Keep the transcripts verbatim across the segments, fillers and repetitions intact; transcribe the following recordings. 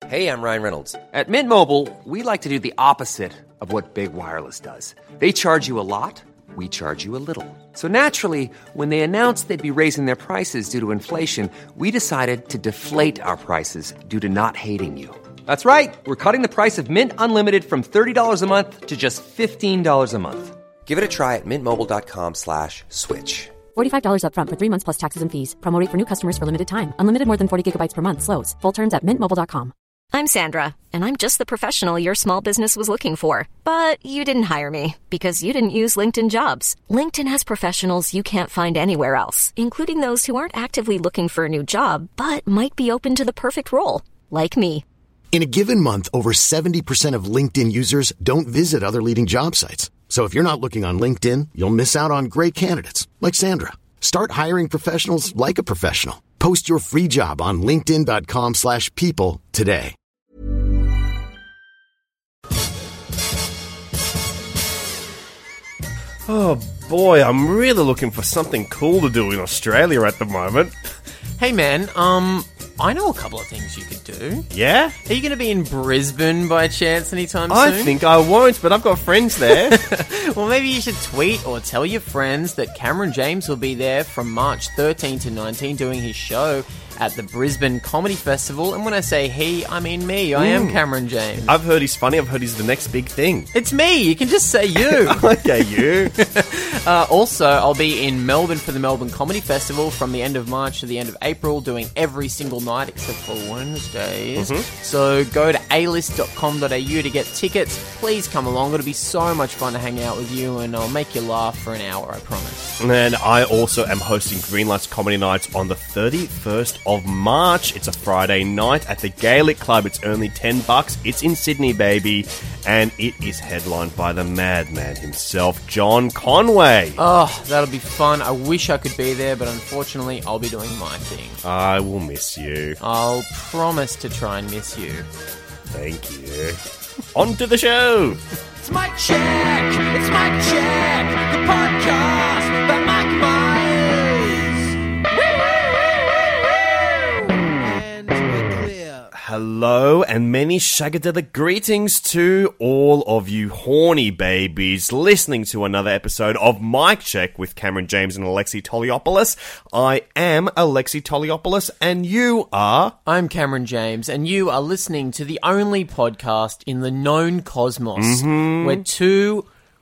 Hey, I'm Ryan Reynolds. At Mint Mobile, we like to do the opposite of what Big Wireless does. They charge you a lot, we charge you a little. So naturally, when they announced they'd be raising their prices due to inflation, we decided to deflate our prices due to not hating you. That's right. We're cutting the price of Mint Unlimited from thirty dollars a month to just fifteen dollars a month. Give it a try at mintmobile.com slash switch. forty-five dollars up front for three months plus taxes and fees. Promo rate for new customers for limited time. Unlimited more than forty gigabytes per month slows. Full terms at mint mobile dot com. I'm Sandra, and I'm just the professional your small business was looking for. But you didn't hire me because you didn't use LinkedIn Jobs. LinkedIn has professionals you can't find anywhere else, including those who aren't actively looking for a new job, but might be open to the perfect role, like me. In a given month, over seventy percent of LinkedIn users don't visit other leading job sites. So if you're not looking on LinkedIn, you'll miss out on great candidates like Sandra. Start hiring professionals like a professional. Post your free job on linkedin.com slash people today. Oh boy, I'm really looking for something cool to do in Australia at the moment. Hey man, um, I know a couple of things you could do. Yeah? Are you going to be in Brisbane by chance anytime I soon? think I won't, but I've got friends there. Well, maybe you should tweet or tell your friends that Cameron James will be there from March thirteenth to nineteenth doing his show at the Brisbane Comedy Festival. And when I say he, I mean me. I am Cameron James. I've heard he's funny. I've heard he's the next big thing. It's me. You can just say you. Okay, you. uh, also, I'll be in Melbourne for the Melbourne Comedy Festival from the end of March to the end of April, doing every single night except for Wednesdays. Mm-hmm. So go to a list dot com dot a u to get tickets. Please come along. It'll be so much fun to hang out with you, and I'll make you laugh for an hour, I promise. And then I also am hosting Greenlights Comedy Nights on the thirty-first of March. It's a Friday night at the Gaelic Club. It's only ten bucks. It's in Sydney, baby. And it is headlined by the madman himself, John Conway. Oh, that'll be fun. I wish I could be there, but unfortunately, I'll be doing my thing. I will miss you. I'll promise to try and miss you. Thank you. On to the show. It's Mike Check. It's Mike Check. The podcast by Mike Myers. And we're clear. Hello and many shagadelic greetings to all of you horny babies listening to another episode of Mic Check with Cameron James and Alexi Toliopoulos. I am Alexi Toliopoulos and you are... I'm Cameron James and you are listening to the only podcast in the known cosmos Mm-hmm. where two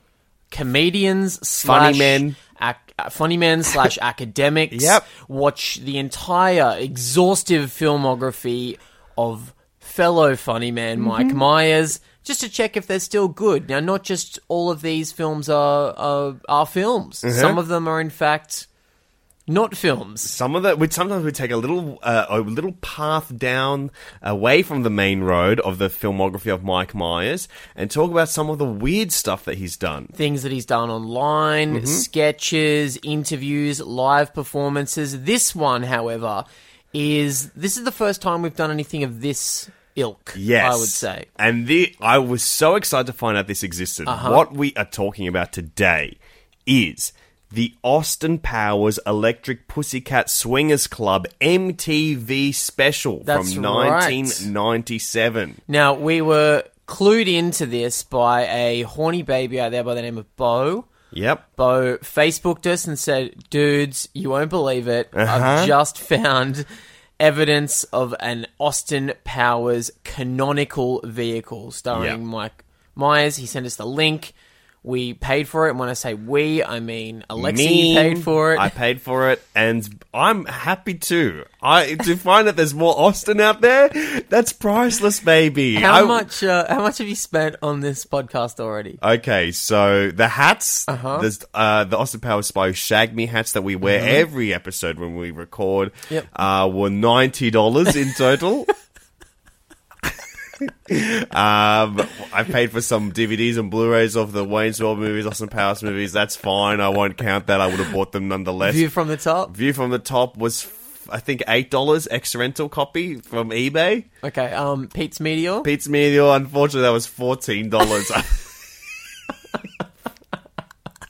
comedians slash... Funny men. Ac- funny men slash academics Yep. watch the entire exhaustive filmography of fellow funny man Mike Mm-hmm. Myers, just to check if they're still good. Now, not just all of these films are are, are films. Uh-huh. Some of them are, in fact, not films. Some of that, we sometimes we take a little uh, a little path down away from the main road of the filmography of Mike Myers and talk about some of the weird stuff that he's done. Things that he's done online, Mm-hmm. sketches, interviews, live performances. This one, however, is this is the first time we've done anything of this ilk, Yes. I would say. And the, I was so excited to find out this existed. Uh-huh. What we are talking about today is the Austin Powers Electric Pussycat Swingers Club M T V special That's from right. nineteen ninety-seven. Now, we were clued into this by a horny baby out there by the name of Bo. Yep. Bo Facebooked us and said, dudes, you won't believe it. Uh-huh. I've just found evidence of an Austin Powers canonical vehicle starring Yep. Mike Myers. He sent us the link. We paid for it. And when I say we, I mean Alexi Me, paid for it. I paid for it, and I'm happy too. I to find that there's more Austin out there. That's priceless, baby. How I- much? Uh, how much have you spent on this podcast already? Okay, so the hats, Uh-huh. there's uh, the Austin Powers Spy Shag Me hats that we wear every episode when we record, Yep. uh, were ninety dollars in total. um, I paid for some D V Ds and Blu-rays of the Wayne's World movies, Austin Powers movies. That's fine. I won't count that. I would have bought them nonetheless. View from the top. View from the top was, f- I think, eight dollars ex rental copy from eBay. Okay. Um, Pete's Meteor. Pete's Meteor, unfortunately, that was fourteen dollars.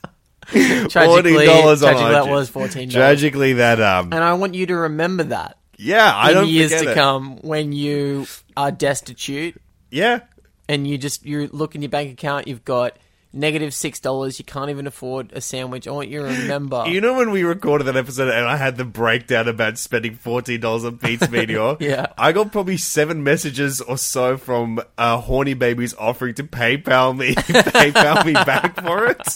Tragically, forty dollars on tragically that iTunes. was fourteen dollars. Tragically, that um, And I want you to remember that. Yeah, I in don't years forget to it. come when you are destitute Yeah. and you just you look in your bank account, you've got negative six dollars. You can't even afford a sandwich. I want you to remember. You know when we recorded that episode and I had the breakdown about spending fourteen dollars on Pete's Meteor? Yeah. I got probably seven messages or so from uh, horny babies offering to PayPal me, PayPal me back for it.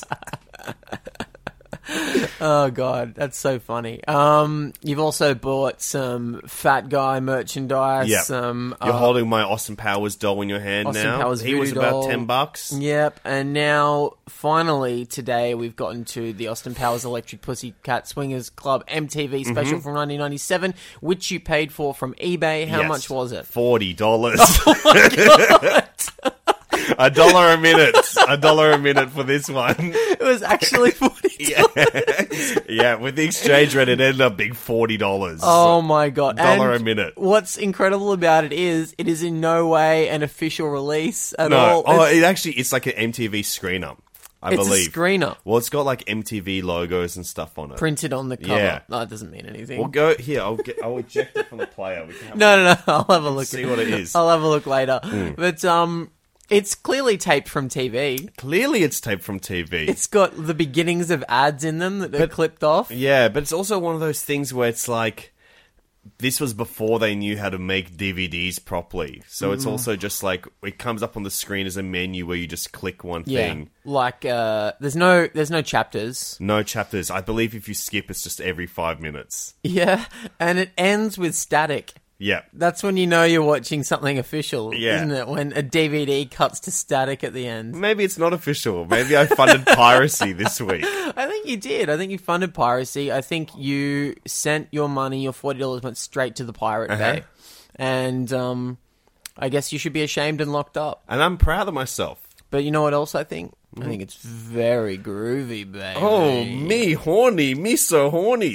Oh god, that's so funny. Um, you've also bought some Fat Guy merchandise. Yep. Some You're uh, holding my Austin Powers doll in your hand Austin now. Powers he was voodoo about doll. ten bucks. Yep, and now finally today we've gotten to the Austin Powers Electric Pussycat Swingers Club M T V special Mm-hmm. from nineteen ninety-seven, which you paid for from eBay. How Yes. much was it? Forty dollars. Oh my god! A dollar a minute. A dollar a minute for this one. It was actually forty. Yeah. Yeah, with the exchange rate, it ended up being forty dollars. Oh my god! Dollar And a minute. What's incredible about it is it is in no way an official release at No. all. Oh, It's- it actually, it's like an M T V screener, I It's a believe. screener. Well, it's got like M T V logos and stuff on it. printed on the cover. Yeah. No, it doesn't mean anything. We'll go here. I'll get. I'll eject it from the player. We can have no, no, no. I'll have a look. See at what it is. I'll have a look later. Mm. But um, it's clearly taped from T V. Clearly, it's taped from T V. It's got the beginnings of ads in them that they're clipped off. Yeah, but it's also one of those things where it's like this was before they knew how to make D V Ds properly. So it's Mm. also just like it comes up on the screen as a menu where you just click one Yeah, thing. like uh, there's no there's no chapters. No chapters. I believe if you skip, it's just every five minutes. Yeah, and it ends with static. Yeah. That's when you know you're watching something official, Yeah. isn't it? When a D V D cuts to static at the end. Maybe it's not official. Maybe I funded piracy this week. I think you did. I think you funded piracy. I think you sent your money, your forty dollars went straight to the Pirate Uh-huh. Bay. And um, I guess you should be ashamed and locked up. And I'm proud of myself. But you know what else I think? I think it's very groovy, baby. Oh, me horny. Me so horny.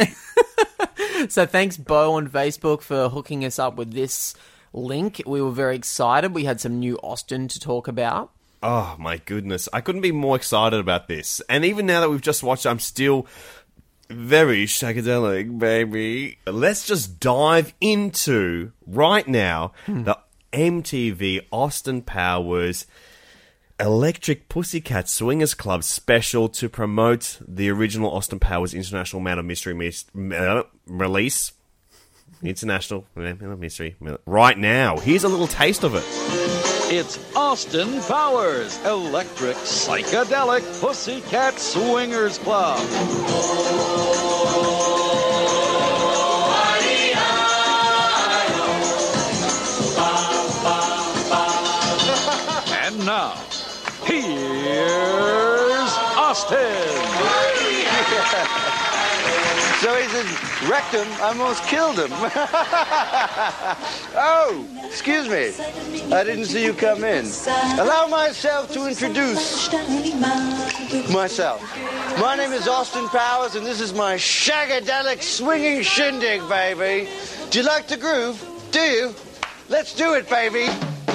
So thanks, Bo, on Facebook for hooking us up with this link. We were very excited. We had some new Austin to talk about. Oh, my goodness. I couldn't be more excited about this. And even now that we've just watched, I'm still very shagadelic, baby. Let's just dive into, right now, the M T V Austin Powers Electric Pussycat Swingers Club special to promote the original Austin Powers International Man of Mystery mis- uh, release. International Man of Mystery. Right now. Here's a little taste of it. It's Austin Powers Electric Psychedelic Pussycat Swingers Club. And now, here's Austin. So he says, wrecked him, I almost killed him. Oh, excuse me. I didn't see you come in. Allow myself to introduce myself. My name is Austin Powers, and this is my shagadelic swinging shindig, baby. Do you like to groove? Do you? Let's do it, baby.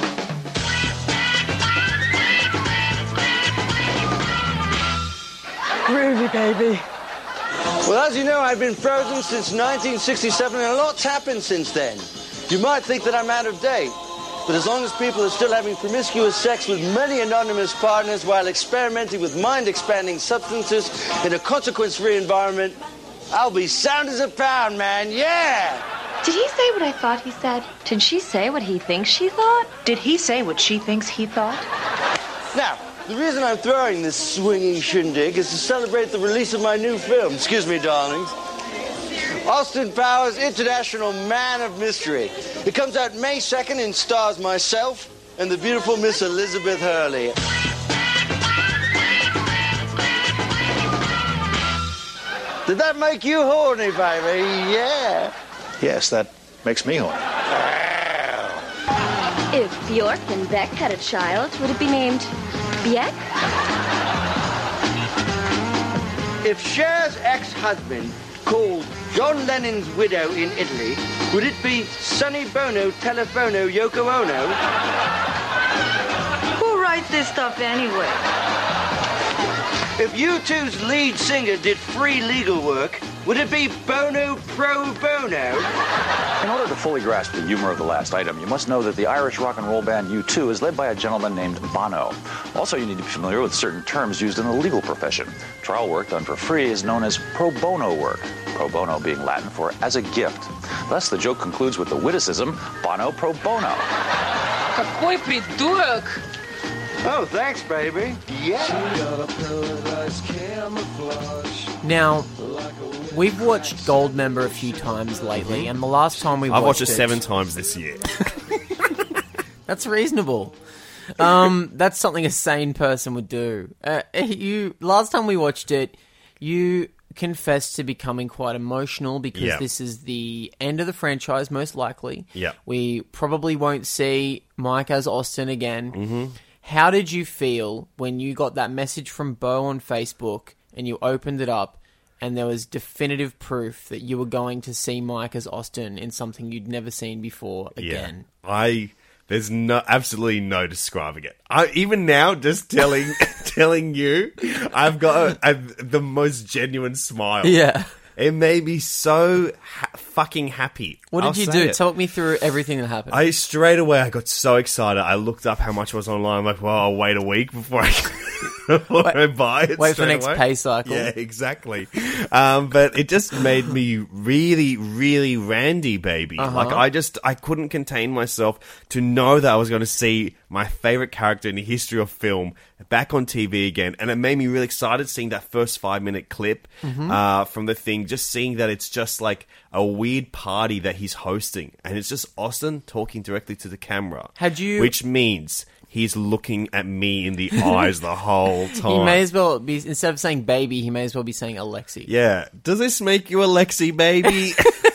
Groovy, baby. Well, as you know, I've been frozen since nineteen sixty-seven, and a lot's happened since then. You might think that I'm out of date, but as long as people are still having promiscuous sex with many anonymous partners while experimenting with mind-expanding substances in a consequence-free environment, I'll be sound as a pound, man, yeah! Did he say what I thought he said? Did she say what he thinks she thought? Did he say what she thinks he thought? Now, the reason I'm throwing this swinging shindig is to celebrate the release of my new film. Excuse me, darlings. Austin Powers, International Man of Mystery. It comes out May second and stars myself and the beautiful Miss Elizabeth Hurley. Did that make you horny, baby? Yeah. Yes, that makes me horny. If Bjork and Beck had a child, would it be named Bjek? If Cher's ex-husband called John Lennon's widow in Italy, would it be Sonny Bono Telefono Yoko Ono? Who writes this stuff anyway? If U two's lead singer did free legal work, would it be bono pro bono? In order to fully grasp the humor of the last item, you must know that the Irish rock and roll band U two is led by a gentleman named Bono. Also, you need to be familiar with certain terms used in the legal profession. Trial work done for free is known as pro bono work, pro bono being Latin for as a gift. Thus, the joke concludes with the witticism, Bono pro bono. Какой придурок! Oh, thanks, baby. Yeah. Now, we've watched Goldmember a few times lately, and the last time we I've watched, watched it seven times this year. That's reasonable. Um, that's something a sane person would do. Uh, you last time we watched it, you confessed to becoming quite emotional because Yeah. this is the end of the franchise, most likely. Yeah. We probably won't see Mike as Austin again. Mm-hmm. How did you feel when you got that message from Bo on Facebook and you opened it up and there was definitive proof that you were going to see Mike as Austin in something you'd never seen before again? Yeah. I there's no absolutely no describing it. I, even now, just telling telling you, I've got a, a, the most genuine smile. Yeah. It made me so ha- fucking happy. What did I'll you say do? it. Talk me through everything that happened. I straight away, I got so excited. I looked up how much was online. I'm like, well, I'll wait a week before I, before Wait- I buy it. wait for straight next away. pay cycle. Yeah, exactly. um, but it just made me really, really randy, baby. Uh-huh. Like, I just, I couldn't contain myself to know that I was going to see my favorite character in the history of film back on T V again. And it made me really excited seeing that first five minute clip Mhm. uh, from the thing, just seeing that it's just like a weird party that he's hosting. And it's just Austin talking directly to the camera. Had you- Which means he's looking at me in the eyes the whole time. He may as well be, instead of saying baby, he may as well be saying Alexi. Yeah. Does this make you a Lexi, baby?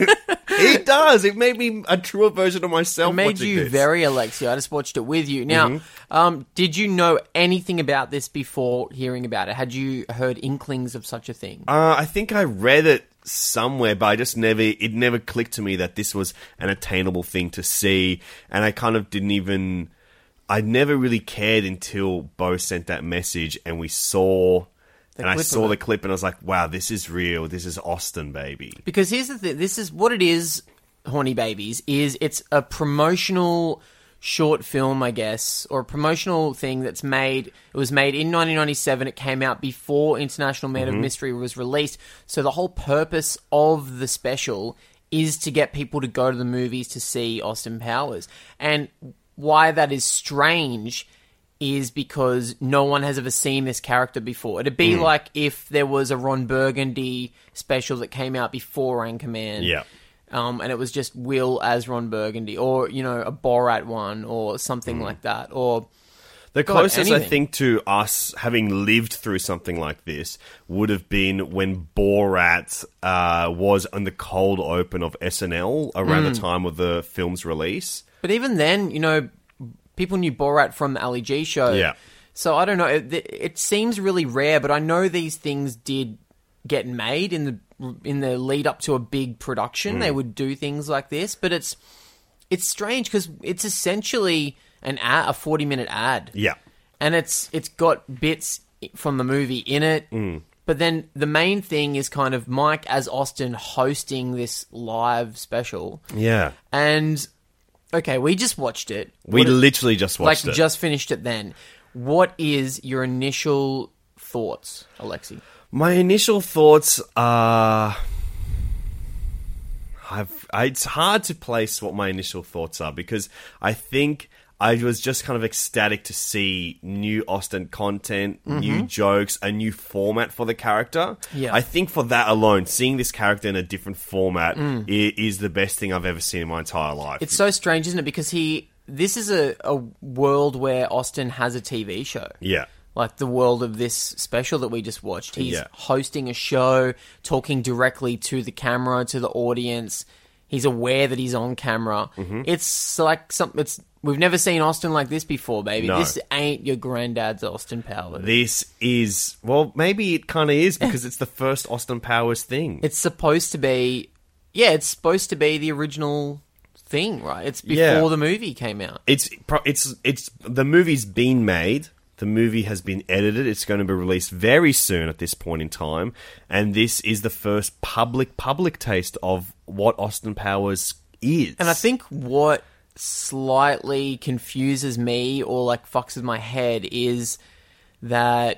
It does. It made me a truer version of myself. It made watching you this. very Alexi. I just watched it with you. Now, Mhm. um, did you know anything about this before hearing about it? Had you heard inklings of such a thing? Uh, I think I read it somewhere, but I just never, it never clicked to me that this was an attainable thing to see. And I kind of didn't even, I never really cared until Bo sent that message and we saw, The and I clip saw of the it. clip and I was like, wow, this is real. This is Austin, baby. Because here's the thing. This is what it is, Horny Babies, is it's a promotional short film, I guess, or a promotional thing that's made. It was made in nineteen ninety-seven. It came out before International Man of Mhm. Mystery was released. So the whole purpose of the special is to get people to go to the movies to see Austin Powers. And why that is strange is because no one has ever seen this character before. It'd be Mm. like if there was a Ron Burgundy special that came out before Anchorman. Yeah. Um, and it was just Will as Ron Burgundy, or, you know, a Borat one, or something like that. Or The God, closest I anything. think to us having lived through something like this would have been when Borat uh, was on the cold open of S N L around Mm. the time of the film's release. But even then, you know, people knew Borat from the Ali G show. Yeah. So I don't know. It, it seems really rare, but I know these things did get made in the in the lead up to a big production. Mm. They would do things like this, but it's it's strange because it's essentially an ad, a forty minute ad. Yeah. And it's it's got bits from the movie in it. Mm. But then the main thing is kind of Mike as Austin hosting this live special. Yeah. And okay, we just watched it. We What- literally just watched like, it. just finished it then. What is your initial thoughts, Alexi? My initial thoughts are... I've, I, it's hard to place what my initial thoughts are because I think I was just kind of ecstatic to see new Austin content, new Mhm. jokes, a new format for the character. Yeah. I think for that alone, seeing this character in a different format Mm. i- is the best thing I've ever seen in my entire life. It's so strange, isn't it? Because he, this is a, a world where Austin has a T V show. Yeah. Like the world of this special that we just watched. He's Yeah. hosting a show, talking directly to the camera, to the audience. He's aware that he's on camera. Mhm. It's like something. It's we've never seen Austin like this before, baby. No. This ain't your granddad's Austin Powers. This is, well, maybe it kind of is because it's the first Austin Powers thing. It's supposed to be, yeah, it's supposed to be the original thing, right? It's before Yeah. the movie came out. It's pro- it's it's the movie's been made, The movie has been edited. It's going to be released very soon at this point in time. And this is the first public, public taste of what Austin Powers is. And I think what slightly confuses me or like fucks with my head is that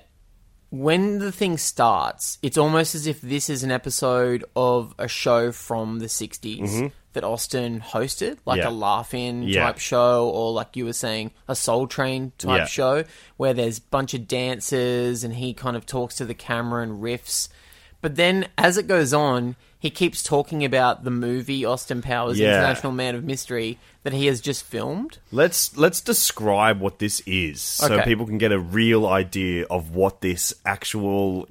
when the thing starts, it's almost as if this is an episode of a show from the sixties Mm-hmm. that Austin hosted, like Yeah. a laugh-in Yeah. type show, or like you were saying, a Soul Train type Yeah. show, where there's a bunch of dancers and he kind of talks to the camera and riffs. But then, as it goes on, he keeps talking about the movie Austin Powers, Yeah. International Man of Mystery, that he has just filmed. Let's let's describe what this is so Okay. people can get a real idea of what this actual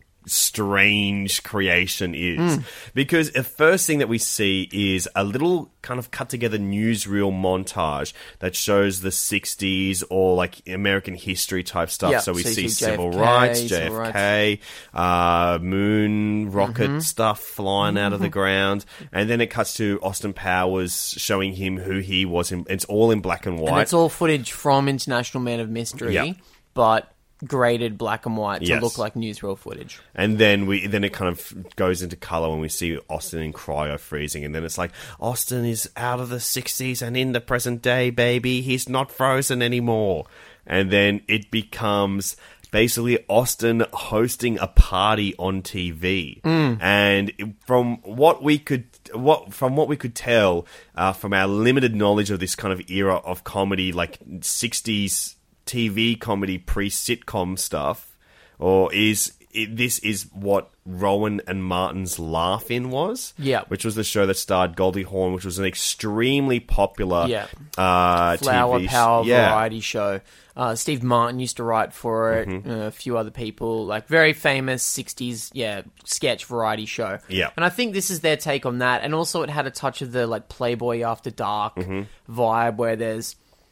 strange creation is. Mm. Because the first thing that we see is a little kind of cut together newsreel montage that shows the sixties or like American history type stuff. Yeah, so we so you see, see civil J F K, rights, J civil F K, uh, moon rocket Mhm. stuff flying out of the Mhm. ground, and then it cuts to Austin Powers showing him who he was. In, it's all in black and white. And it's all footage from International Man of Mystery, Yep. but graded black and white to Yes. look like newsreel footage. And then we then it kind of goes into color when we see Austin in cryo freezing, and then it's like Austin is out of the sixties and in the present day, baby. He's not frozen anymore. And then it becomes basically Austin hosting a party on T V. Mm. And from what we could what from what we could tell uh, from our limited knowledge of this kind of era of comedy, like sixties T V comedy pre-sitcom stuff, or is it, this is what Rowan and Martin's Laugh-In was? Yeah. Which was the show that starred Goldie Hawn, which was an extremely popular Yeah. uh, Flower T V sh- Power yeah. variety show. Uh, Steve Martin used to write for it, Mhm. uh, a few other people, like very famous sixties, yeah, sketch variety show. Yeah. And I think this is their take on that. And also it had a touch of the like Playboy After Dark Mhm. vibe where there's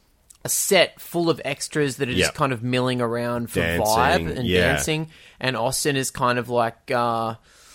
a set full of extras that are just Yeah. kind of milling around for Dancing, vibe and yeah. dancing. And Austin is kind of like uh,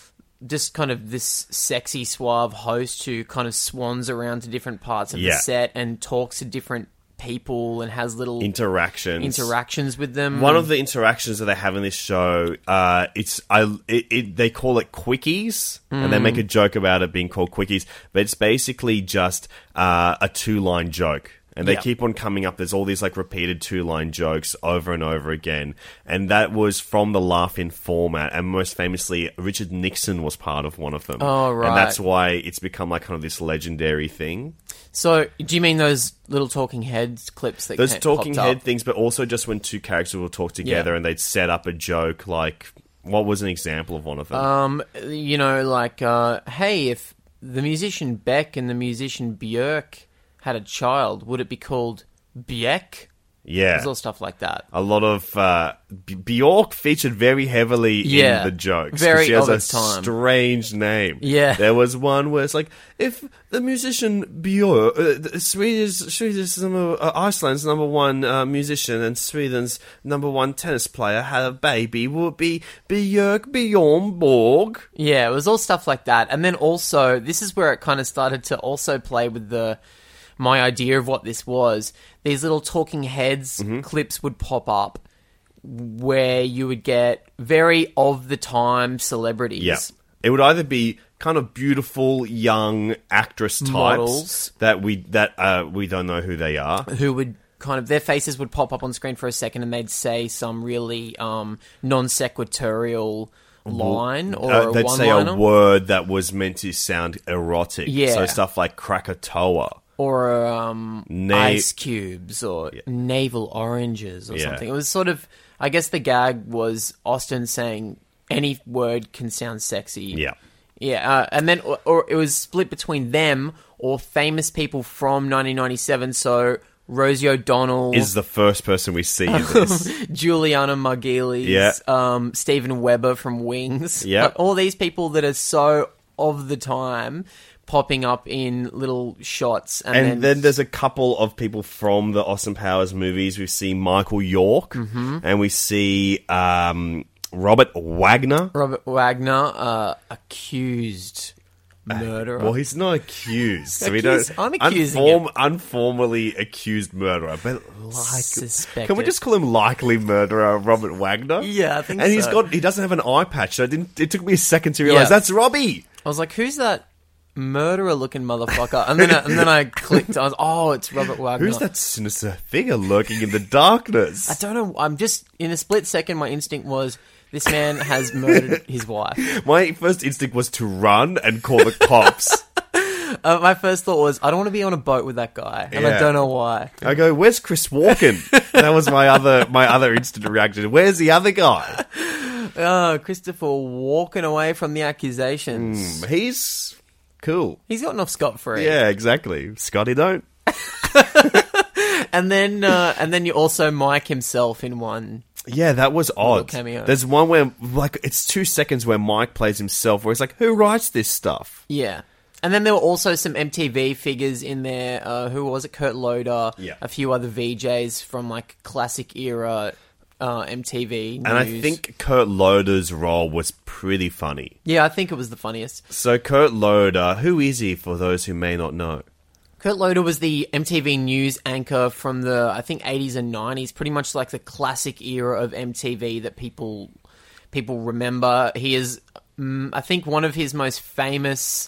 just kind of this sexy, suave host who kind of swans around to different parts of Yeah. the set and talks to different people and has little interactions interactions with them. One of the interactions that they have in this show, uh, it's I it, it, they call it quickies, and they Mm. make a joke about it being called quickies, but it's basically just uh, a two line joke. And they Yeah. keep on coming up. There's all these like repeated two-line jokes over and over again. And that was from the Laugh-In format. And most famously, Richard Nixon was part of one of them. Oh, right. And that's why it's become like kind of this legendary thing. So, do you mean those little talking heads clips that Those came- talking popped head up? things, but also just when two characters will talk together Yeah. and they'd set up a joke. Like, what was an example of one of them? Um, you know, like, uh, hey, if the musician Beck and the musician Björk had a child, would it be called Bjek? yeah. There's all stuff like that. A lot of uh, B- Bjork featured very heavily Yeah. in the jokes. 'cause Very she has of a its time. strange name. Yeah. There was one where it's like, if the musician Bjork, uh, the Swedish, Swedish number, uh, Iceland's number one uh, musician and Sweden's number one tennis player had a baby, would be Björk Bjornborg. Yeah, it was all stuff like that. And then also, this is where it kind of started to also play with the my idea of what this was. These little talking heads Mm-hmm. clips would pop up where you would get very of the time celebrities. Yeah. It would either be kind of beautiful young actress types Models. that we that uh, we don't know who they are. Who would kind of, their faces would pop up on screen for a second and they'd say some really um, non sequitorial line or Uh, a they'd say one-liner. a word that was meant to sound erotic. Yeah. So stuff like Krakatoa. Or um, Na- ice cubes, or navel oranges, or Yeah. something. It was sort of, I guess the gag was Austin saying any word can sound sexy. Yeah. Yeah, uh, and then, or, or it was split between them or famous people from nineteen ninety-seven, so Rosie O'Donnell Is the first person we see in this. Juliana Margulies, Yeah. um, Steven Weber from Wings. Yeah. Like, all these people that are so of the time popping up in little shots. And, And then, then there's a couple of people from the Austin Powers movies. We see Michael York, Mhm. and we see um, Robert Wagner. Robert Wagner uh, accused murderer. Well, he's not accused. So we Accused- don't. I'm accusing unform, unformally accused murderer, but like, Suspected. can we just call him likely murderer Robert Wagner? Yeah, I think And he's so. got. He doesn't have an eye patch, so it, didn't, it took me a second to realize Yeah. that's Robbie. I was like, who's that murderer-looking motherfucker? And then, I, and then I clicked. I was, oh, it's Robert Wagner. Who's that sinister figure lurking in the darkness? I don't know. I'm just in a split second. My instinct was this man has murdered his wife. My first instinct was to run and call the cops. Uh, my first thought was, I don't want to be on a boat with that guy, and I Yeah. don't know why. I go, where's Chris Walken? That was my other my other instant reaction. Where's the other guy? Oh, Christopher walking away from the accusations. Mm, he's cool. He's gotten off scot-free. Yeah, exactly. Scotty don't. And then, uh, and then you also Mike himself in one. Yeah, that was odd. cameo. There's one where, like, it's two seconds where Mike plays himself, where he's like, who writes this stuff? Yeah. And then there were also some M T V figures in there. Uh, who was it? Kurt Loder. Yeah. A few other V Js from, like, classic era uh, M T V news. And I think Kurt Loder's role was pretty funny. Yeah, I think it was the funniest. So Kurt Loder, who is he for those who may not know? Kurt Loder was the M T V news anchor from the, I think, eighties and nineties. Pretty much like the classic era of M T V that people people remember. He is, um, I think, one of his most famous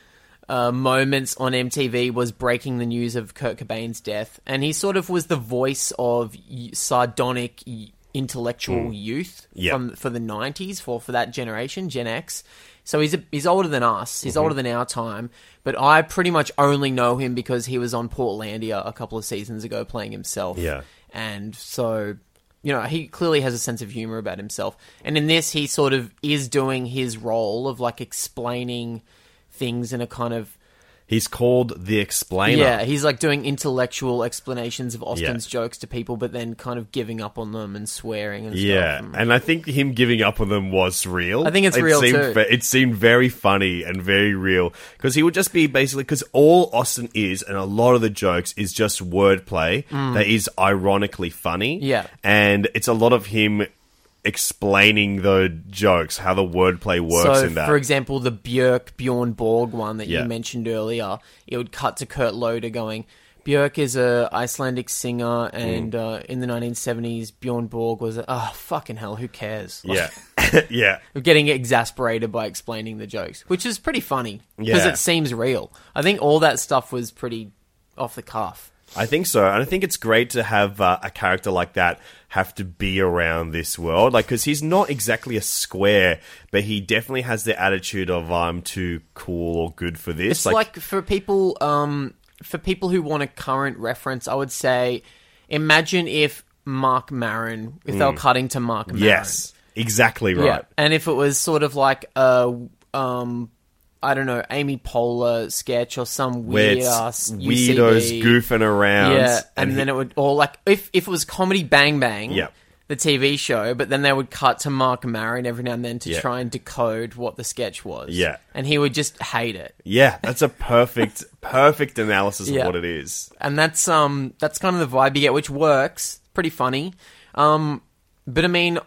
uh, moments on M T V was breaking the news of Kurt Cobain's death. And he sort of was the voice of y- sardonic y- intellectual youth Yeah. from for the nineties, for, for that generation, Gen X. So he's a, he's older than us. He's Mhm. older than our time. But I pretty much only know him because he was on Portlandia a couple of seasons ago playing himself. Yeah. And so, you know, he clearly has a sense of humor about himself. And in this, he sort of is doing his role of, like, explaining things in a kind of... He's called the Explainer. Yeah, he's like doing intellectual explanations of Austin's jokes to people, but then kind of giving up on them and swearing and Yeah, stuff. and I think him giving up on them was real. I think it's it real, seemed too. ve- It seemed very funny and very real because he would just be basically because all Austin is, and a lot of the jokes is just wordplay Mm. that is ironically funny. Yeah. and it's a lot of him explaining the jokes, how the wordplay works so, in that. for example, the Björk Bjorn Borg one that Yeah. you mentioned earlier, it would cut to Kurt Loder going, Björk is a Icelandic singer, and Mm. uh, in the nineteen seventies, Bjorn Borg was, a, oh, fucking hell, who cares? yeah, yeah. Getting exasperated by explaining the jokes, which is pretty funny, because Yeah. it seems real. I think all that stuff was pretty off the cuff. I think so, and I think it's great to have uh, a character like that have to be around this world, like because he's not exactly a square, but he definitely has the attitude of I'm too cool or good for this. It's like, for people, um, for people who want a current reference, I would say, imagine if Mark Maron, if they were Mm. cutting to Mark Maron. yes, exactly right. Yeah, and if it was sort of like a, um, I don't know, Amy Poehler sketch or some Where weird it's ass U C B. weirdos goofing around, Yeah, and, and then he- it would, or like if if it was Comedy Bang Bang, Yep. the T V show, but then they would cut to Mark Maron every now and then to Yeah. try and decode what the sketch was. Yeah. and he would just hate it. Yeah, that's a perfect, perfect analysis Yeah. of what it is. And that's um that's kind of the vibe you get, which works. Pretty funny. Um, but I mean,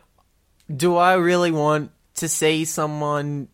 do I really want to see someone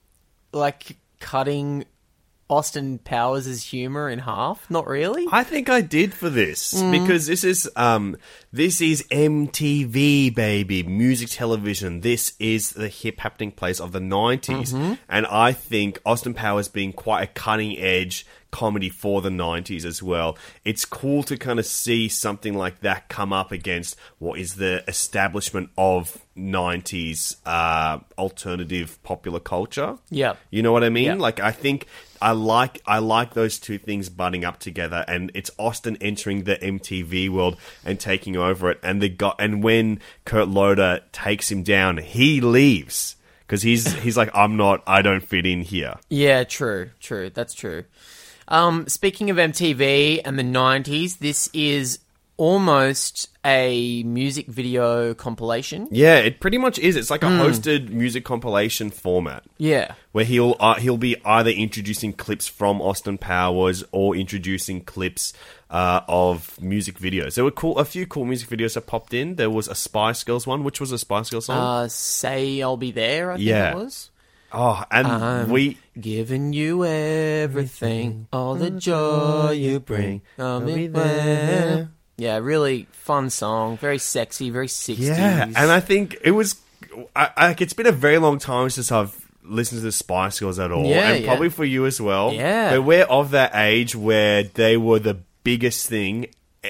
like cutting Austin Powers' humor in half? Not really. I think I did for this Mm. because this is um this is M T V, baby, music television. This is the hip happening place of the nineties, Mhm. and I think Austin Powers being quite a cutting edge comedy for the nineties as well. It's cool to kind of see something like that come up against what is the establishment of nineties uh, alternative popular culture. Yeah. You know what I mean? Yeah. Like I think I like I like those two things butting up together, and it's Austin entering the M T V world and taking over it, and the guy, and when Kurt Loder takes him down, he leaves because he's he's like, I'm not, I don't fit in here. Yeah, true, true. That's true. Um, speaking of M T V and the nineties, this is almost a music video compilation. Yeah, it pretty much is. It's like a Mm. hosted music compilation format. Yeah. Where he'll uh, he'll be either introducing clips from Austin Powers or introducing clips uh, of music videos. There were cool a few cool music videos that popped in. There was a Spice Girls one, which was a Spice Girls song. Uh, Say I'll Be There, I think Yeah. it was. Oh, and I'm we... giving you everything, all the joy you bring. I'll be there. Yeah, really fun song. Very sexy, very sixties. Yeah, and I think it was... I, I, like, it's been a very long time since I've listened to the Spice Girls at all. Yeah, and yeah. probably for you as well. Yeah. But we're of that age where they were the biggest thing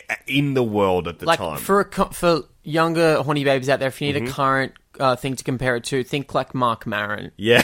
in the world at the like time. for a, co- for younger horny babies out there, if you need Mhm. a current uh, thing to compare it to, think like Mark Maron. Yeah.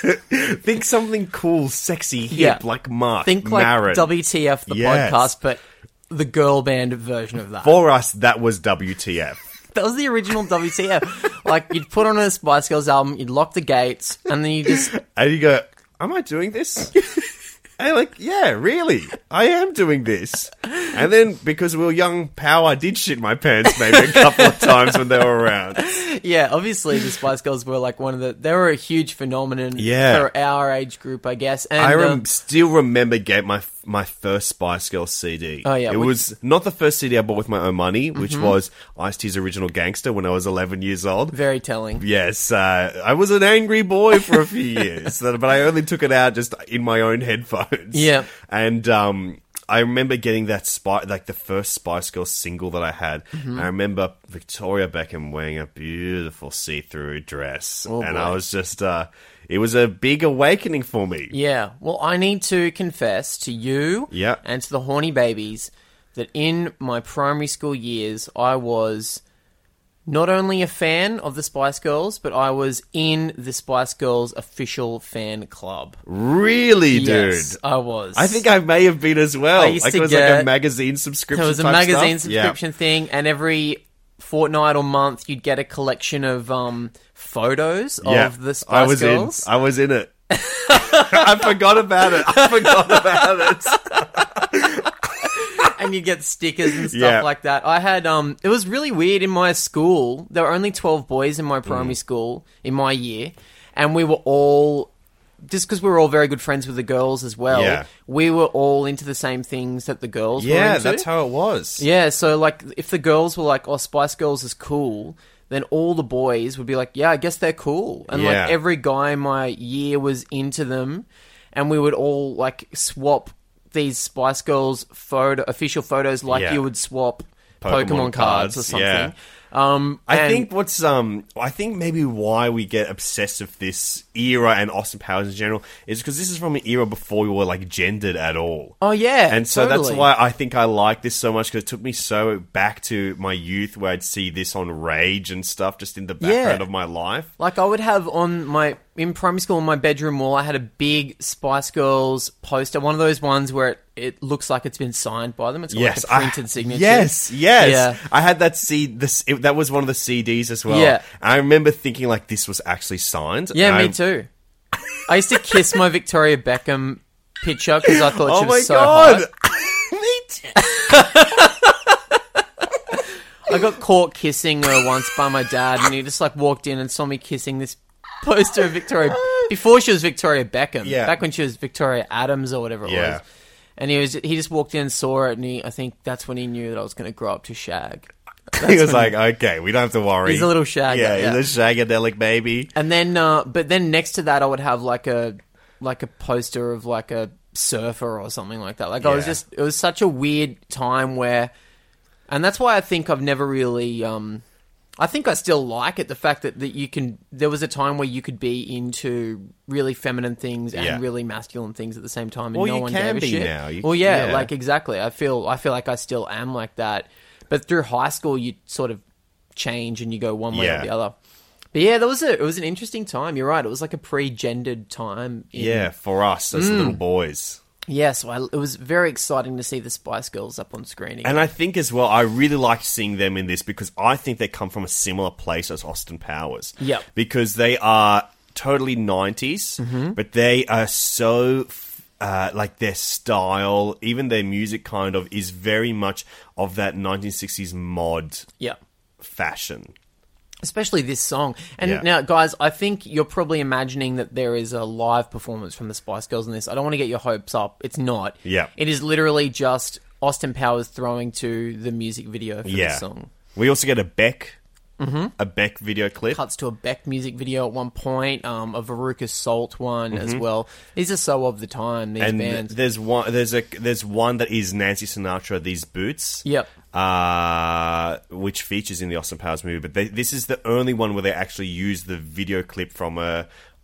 Think something cool, sexy, hip, Yeah. like Mark Think like Maron. W T F, the Yes. podcast, but the girl band version of that. For us, that was W T F. That was the original W T F. Like, you'd put on a Spice Girls album, you'd lock the gates, and then you just... And you go, am I doing this? And like, yeah, really, I am doing this. And then, because we were young, Pow, I did shit my pants maybe a couple of times when they were around. Yeah, obviously the Spice Girls were like one of the... They were a huge phenomenon Yeah. for our age group, I guess. And, I rem- um, still remember getting my my first Spice Girls C D. Oh, yeah, It which- was not the first C D I bought with my own money, which Mhm. was Ice-T's Original Gangster when I was eleven years old. very telling. Yes, uh, I was an angry boy for a few years, but I only took it out just in my own headphones. Yeah. And um, I remember getting that Spy, like the first Spice Girls single that I had. Mhm. I remember Victoria Beckham wearing a beautiful see-through dress, Oh, and boy. I was just, uh, it was a big awakening for me. Yeah, well, I need to confess to you Yeah. and to the horny babies that in my primary school years, I was not only a fan of the Spice Girls, but I was in the Spice Girls official fan club. Really, dude? Yes, I was. I think I may have been as well. I used Like to it was get- like a magazine subscription. There was a type magazine stuff. Yeah. subscription thing, and every fortnight or month, you'd get a collection of um, photos Yeah. of the Spice I was Girls. in. I was in it. I forgot about it. I forgot about it. And you get stickers and stuff Yeah. like that. I had um it was really weird in my school. There were only twelve boys in my primary Mm. school in my year, and we were all just because we were all very good friends with the girls as well. Yeah. We were all into the same things that the girls were Yeah, into. that's how it was. Yeah, so like if the girls were like, "Oh, Spice Girls is cool," then all the boys would be like, "Yeah, I guess they're cool." And Yeah. like every guy in my year was into them, and we would all like swap these Spice Girls photo official photos like Yeah. you would swap Pokemon Pokemon, cards, cards, or something. yeah. Um, I and- think what's um I think maybe why we get obsessed with this era and Austin Powers in general is because this is from an era before we were like gendered at all. Oh yeah, And so that's totally. why I think I like this so much, because it took me so back to my youth where I'd see this on Rage and stuff just in the background Yeah. of my life. Like I would have on my in primary school on my bedroom wall, I had a big Spice Girls poster, one of those ones where it, it looks like it's been signed by them. It's got Yes, like a I- printed signature. Yes, yes. Yeah. I had that C. This it, that was one of the C Ds as well. Yeah. I remember thinking like this was actually signed. Yeah, And me I'm- too. I used to kiss my Victoria Beckham picture because I thought Oh she was my so god! hot. I got caught kissing her once by my dad, and he just like walked in and saw me kissing this poster of Victoria before she was Victoria Beckham. Yeah. Back when she was Victoria Adams or whatever it Yeah. was. And he was he just walked in and saw it, and he I think that's when he knew that I was going to grow up to shag. He was when- like, okay, we don't have to worry. He's a little shagger, Yeah, yeah. he's a shagadelic baby. And then, uh, but then next to that, I would have like a like a poster of like a surfer or something like that. Like I was Yeah. just, it was such a weird time where, and that's why I think I've never really, um, I think I still like it. The fact that, that you can, there was a time where you could be into really feminine things and Yeah. really masculine things at the same time, and Well, no you one can gave a be shit. now. You- well, yeah, yeah. like exactly. I feel, I feel like I still am like that. But through high school, you sort of change and you go one way Yeah. or the other. But yeah, that was a, it was an interesting time. You're right. It was like a pre-gendered time. in- Yeah, for us as Mm. little boys. Yeah, so I, it was very exciting to see the Spice Girls up on screen again. And I think as well, I really liked seeing them in this because I think they come from a similar place as Austin Powers. Yep. Because they are totally nineties, Mhm. but they are so... Uh, like their style, even their music kind of, is very much of that nineteen sixties mod Yeah. fashion. Especially this song. And Yeah. now, guys, I think you're probably imagining that there is a live performance from the Spice Girls in this. I don't want to get your hopes up. It's not. Yeah. It is literally just Austin Powers throwing to the music video for Yeah. this song. We also get a Beck Mm-hmm. A Beck video clip. Cuts to a Beck music video at one point, um, a Veruca Salt one as Mhm. well. These are so of the time, these and bands. there's one there's a there's one that is Nancy Sinatra, These Boots. Yep. Uh, which features in the Austin Powers movie, but they, this is the only one where they actually use the video clip from a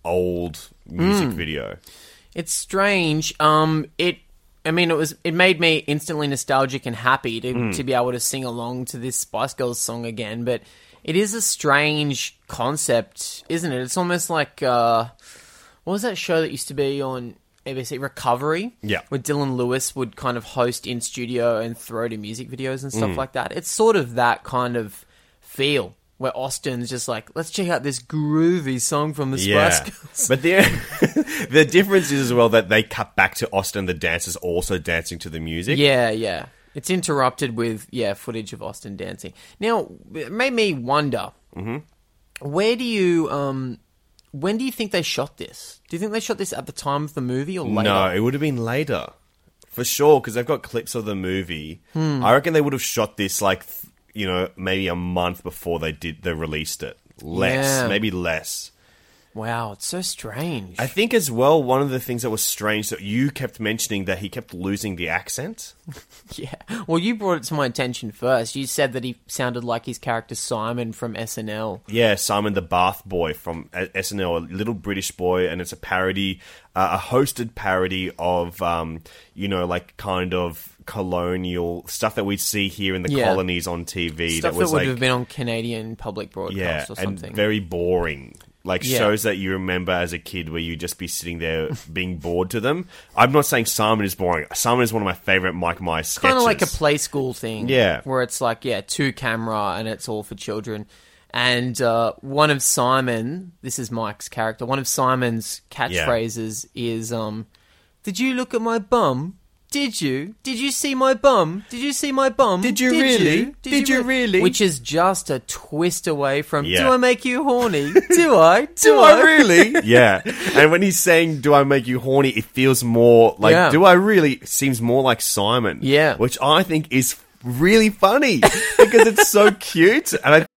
old music Mm. video. It's strange. Um, it. I mean, it was. It made me instantly nostalgic and happy to Mm. to be able to sing along to this Spice Girls song again. But it is a strange concept, isn't it? It's almost like uh, what was that show that used to be on A B C, Recovery? Yeah. Where Dylan Lewis would kind of host in studio and throw to music videos and stuff Mm. like that. It's sort of that kind of feel. Where Austin's just like, let's check out this groovy song from the Spice Yeah, Girls. but the the difference is as well that they cut back to Austin, the dancers also dancing to the music. Yeah, yeah. It's interrupted with, yeah, footage of Austin dancing. Now, it made me wonder, Mhm. where do you, um, when do you think they shot this? Do you think they shot this at the time of the movie or later? No, it would have been later. For sure, because they've got clips of the movie. Hmm. I reckon they would have shot this, like, you know, maybe a month before they did they released it. Less, Yeah. maybe less. Wow, it's so strange. I think as well, one of the things that was strange that you kept mentioning that he kept losing the accent. Yeah. Well, you brought it to my attention first. You said that he sounded like his character Simon from S N L. Yeah, Simon the Bath Boy from S N L, a little British boy, and it's a parody, uh, a hosted parody of, um, you know, like kind of colonial stuff that we see here in the Yeah. colonies on T V. Stuff that was that would like, have been on Canadian public broadcast yeah, or and something. very boring. Like Yeah. shows that you remember as a kid where you just be sitting there being bored to them. I'm not saying Simon is boring. Simon is one of my favorite Mike Myers sketches. Kind of like a play school thing. Yeah. Where it's like, yeah, two camera and it's all for children. And uh, one of Simon, this is Mike's character, one of Simon's catchphrases is, um, did you look at my bum? Did you? Did you see my bum? Did you see my bum? Did you really? Did you re-" really? Which is just a twist away from, Yeah. do I make you horny? Do I? Do, Do I really? Yeah. And when he's saying, do I make you horny, it feels more like, Yeah. do I really? It seems more like Simon. Yeah. Which I think is really funny because it's so cute. And I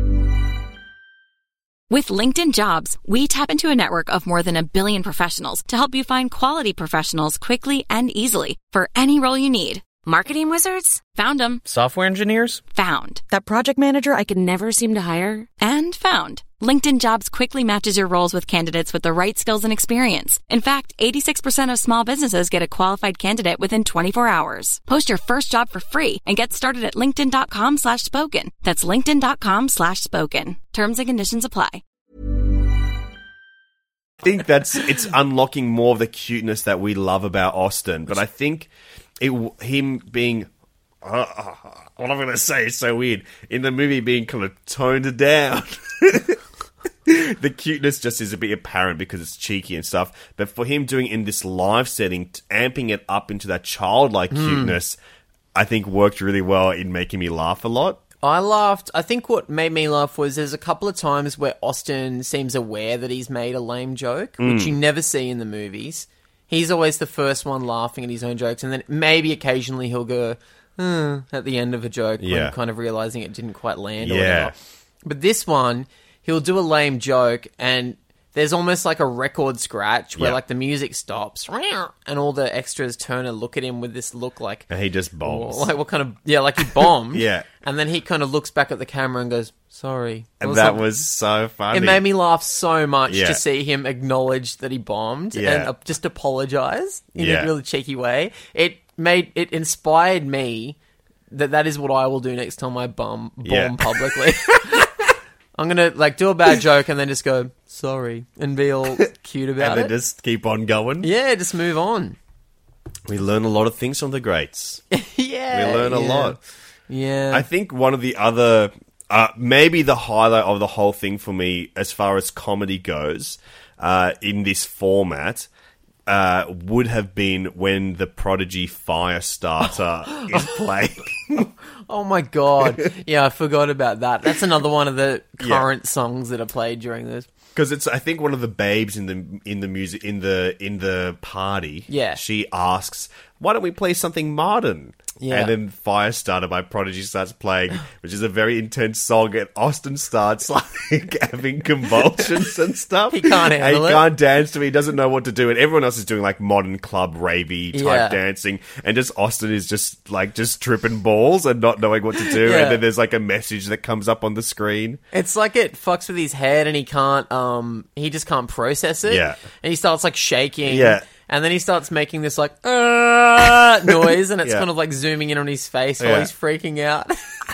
With LinkedIn Jobs, we tap into a network of more than a billion professionals to help you find quality professionals quickly and easily for any role you need. Marketing wizards? Found them. Software engineers? Found. That project manager I could never seem to hire? And found. LinkedIn Jobs quickly matches your roles with candidates with the right skills and experience. In fact, eighty-six percent of small businesses get a qualified candidate within twenty-four hours. Post your first job for free and get started at linkedin.com slash spoken. That's linkedin.com slash spoken. Terms and conditions apply. think that's it's unlocking more of the cuteness that we love about Austin. But I think it him being uh, uh, what I'm going to say is so weird in the movie being kind of toned down. The cuteness just is a bit apparent because it's cheeky and stuff. But for him doing it in this live setting, amping it up into that childlike Mm. cuteness, I think worked really well in making me laugh a lot. I laughed. I think what made me laugh was there's a couple of times where Austin seems aware that he's made a lame joke, which Mm. you never see in the movies. He's always the first one laughing at his own jokes, and then maybe occasionally he'll go, hmm, at the end of a joke Yeah. when kind of realizing it didn't quite land or Yeah. whatever. But this one, he'll do a lame joke, and there's almost like a record scratch where Yeah. like the music stops, and all the extras turn and look at him with this look like, And he just bombs. like what kind of yeah, like he bombed. Yeah. And then he kind of looks back at the camera and goes, "Sorry." It And was that like- was so funny. It made me laugh so much Yeah. to see him acknowledge that he bombed Yeah. and uh, just apologize in Yeah. a really cheeky way. It made it inspired me that that is what I will do next time I bomb bomb Yeah. publicly. I'm gonna like do a bad joke and then just go sorry and be all cute about and then it. just keep on going. Yeah, just move on. We learn a lot of things from the greats. Yeah, We learn a yeah. lot. Yeah. I think one of the other, uh, maybe the highlight of the whole thing for me, as far as comedy goes, uh, in this format, uh, would have been when the Prodigy Firestarter is playing. Oh my god! Yeah, I forgot about that. That's another one of the current yeah. songs that are played during this. Because it's, I think, one of the babes in the in the music in the in the party. Yeah, she asks, "Why don't we play something modern?" Yeah. And then Firestarter by Prodigy starts playing, which is a very intense song, and Austin starts like having convulsions and stuff. He can't handle and he it. He can't dance to it. He doesn't know what to do, and everyone else is doing like modern club ravey type Yeah. dancing, and just Austin is just like just tripping balls and not knowing what to do. Yeah. And then there's like a message that comes up on the screen. It's like it fucks with his head, and he can't. Um, he just can't process it. Yeah. And he starts like shaking. Yeah. And then he starts making this like uh, noise, and it's Yeah. kind of like zooming in on his face while Yeah. he's freaking out.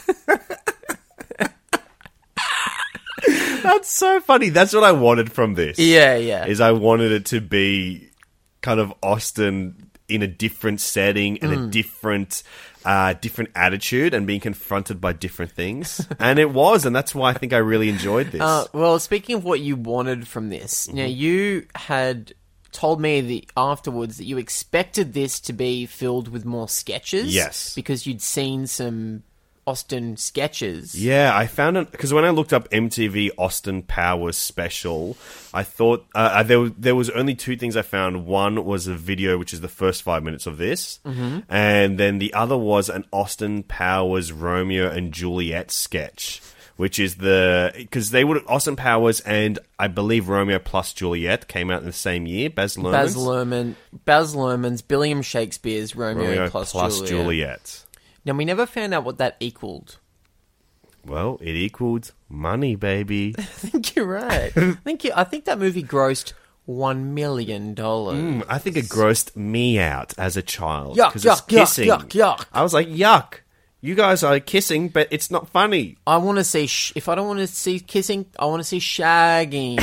That's so funny. That's what I wanted from this. Yeah, yeah. Is I wanted it to be kind of Austin in a different setting and Mm. a different uh, different attitude and being confronted by different things. And it was, and that's why I think I really enjoyed this. Uh, well, speaking of what you wanted from this, Mm-hmm. now you had told me that afterwards that you expected this to be filled with more sketches. Yes. Because you'd seen some Austin sketches. Yeah, I found it because when I looked up M T V Austin Powers special, I thought uh, there there was only two things I found. One was a video, which is the first five minutes of this, Mhm. and then the other was an Austin Powers Romeo and Juliet sketch, which is the because they would Austin Powers and I believe Romeo plus Juliet came out in the same year. Baz Luhrmann, Baz Luhrmann, Baz Luhrmann's William Shakespeare's Romeo, Romeo plus, plus Juliet. Juliet. Now, we never found out what that equaled. Well, it equaled money, baby. I think you're right. I think you, I think that movie grossed one million dollars. Mm, I think it grossed me out as a child. Yuck, 'cause it's yuck, yuck, kissing. yuck, yuck. I was like, yuck. You guys are kissing, but it's not funny. I want to see, sh- if I don't want to see kissing, I want to see shagging.